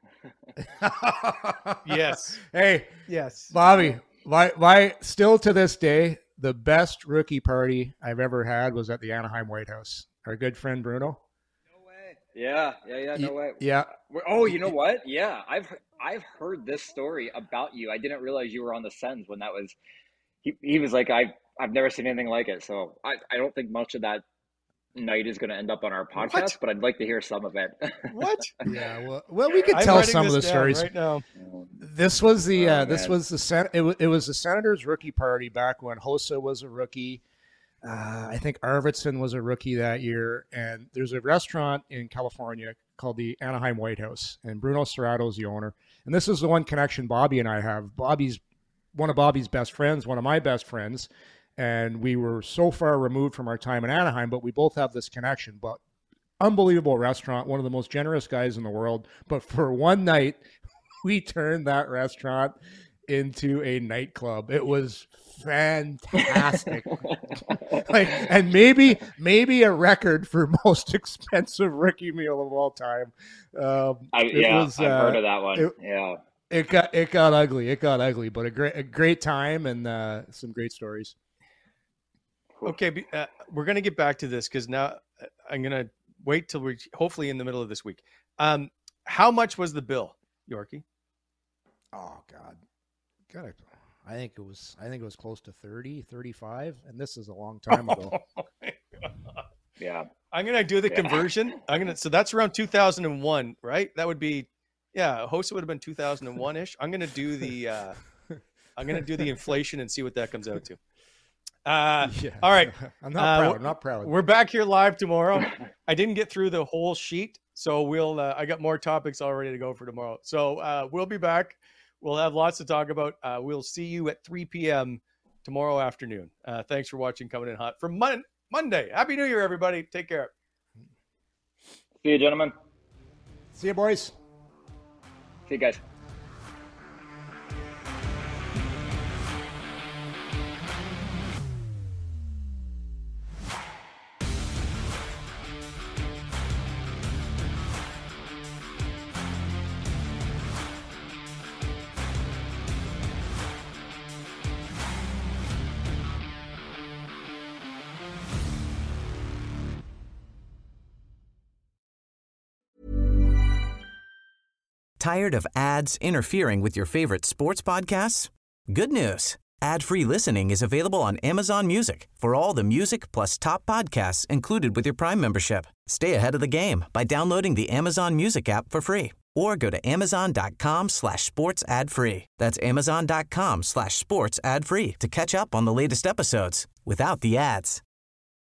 [SPEAKER 5] Yes.
[SPEAKER 6] Hey.
[SPEAKER 5] Yes.
[SPEAKER 6] Bobby, why still to this day, the best rookie party I've ever had was at the Anaheim White House. Our good friend Bruno.
[SPEAKER 7] No way. Yeah. No way.
[SPEAKER 6] Yeah.
[SPEAKER 7] Oh, you know what? Yeah, I've heard this story about you. I didn't realize you were on the Sens when that was. He was like, I've never seen anything like it. So I don't think much of that night is going to end up on our podcast, but I'd like to hear some of it.
[SPEAKER 5] What?
[SPEAKER 6] Yeah. Well, we could tell some of the stories
[SPEAKER 5] right now.
[SPEAKER 6] This was the it was the Senators rookie party back when Hossa was a rookie. I think Arvidsson was a rookie that year, and there's a restaurant in California called the Anaheim White House, and Bruno Serrato is the owner. And this is the one connection Bobby and I have. Bobby's one of Bobby's best friends, one of my best friends, and we were so far removed from our time in Anaheim, but we both have this connection. But unbelievable restaurant, one of the most generous guys in the world. But for one night, we turned that restaurant into a nightclub. It was fantastic. And maybe a record for most expensive rookie meal of all time.
[SPEAKER 7] I've heard of that one.
[SPEAKER 6] It got ugly. It got ugly, but a great time and some great stories.
[SPEAKER 5] Okay, we're going to get back to this because now I'm going to wait till we're hopefully in the middle of this week. How much was the bill, Yorkie?
[SPEAKER 6] Oh God. I think it was close to 30, 35, and this is a long time ago.
[SPEAKER 7] Yeah.
[SPEAKER 5] I'm going to do the conversion. So that's around 2001, right? That would be Hossa would have been 2001-ish. I'm going to do the inflation and see what that comes out to. All right.
[SPEAKER 6] I'm not proud.
[SPEAKER 5] We're back here live tomorrow. I didn't get through the whole sheet, so I got more topics all ready to go for tomorrow. So we'll be back. We'll have lots to talk about. We'll see you at 3 p.m. tomorrow afternoon. Thanks for watching Coming In Hot for Monday. Happy New Year, everybody. Take care.
[SPEAKER 7] See you, gentlemen.
[SPEAKER 6] See you, boys.
[SPEAKER 7] See you guys.
[SPEAKER 3] Tired of ads interfering with your favorite sports podcasts? Good news. Ad-free listening is available on Amazon Music for all the music plus top podcasts included with your Prime membership. Stay ahead of the game by downloading the Amazon Music app for free or go to amazon.com/sports ad free. That's amazon.com/sports ad free to catch up on the latest episodes without the ads.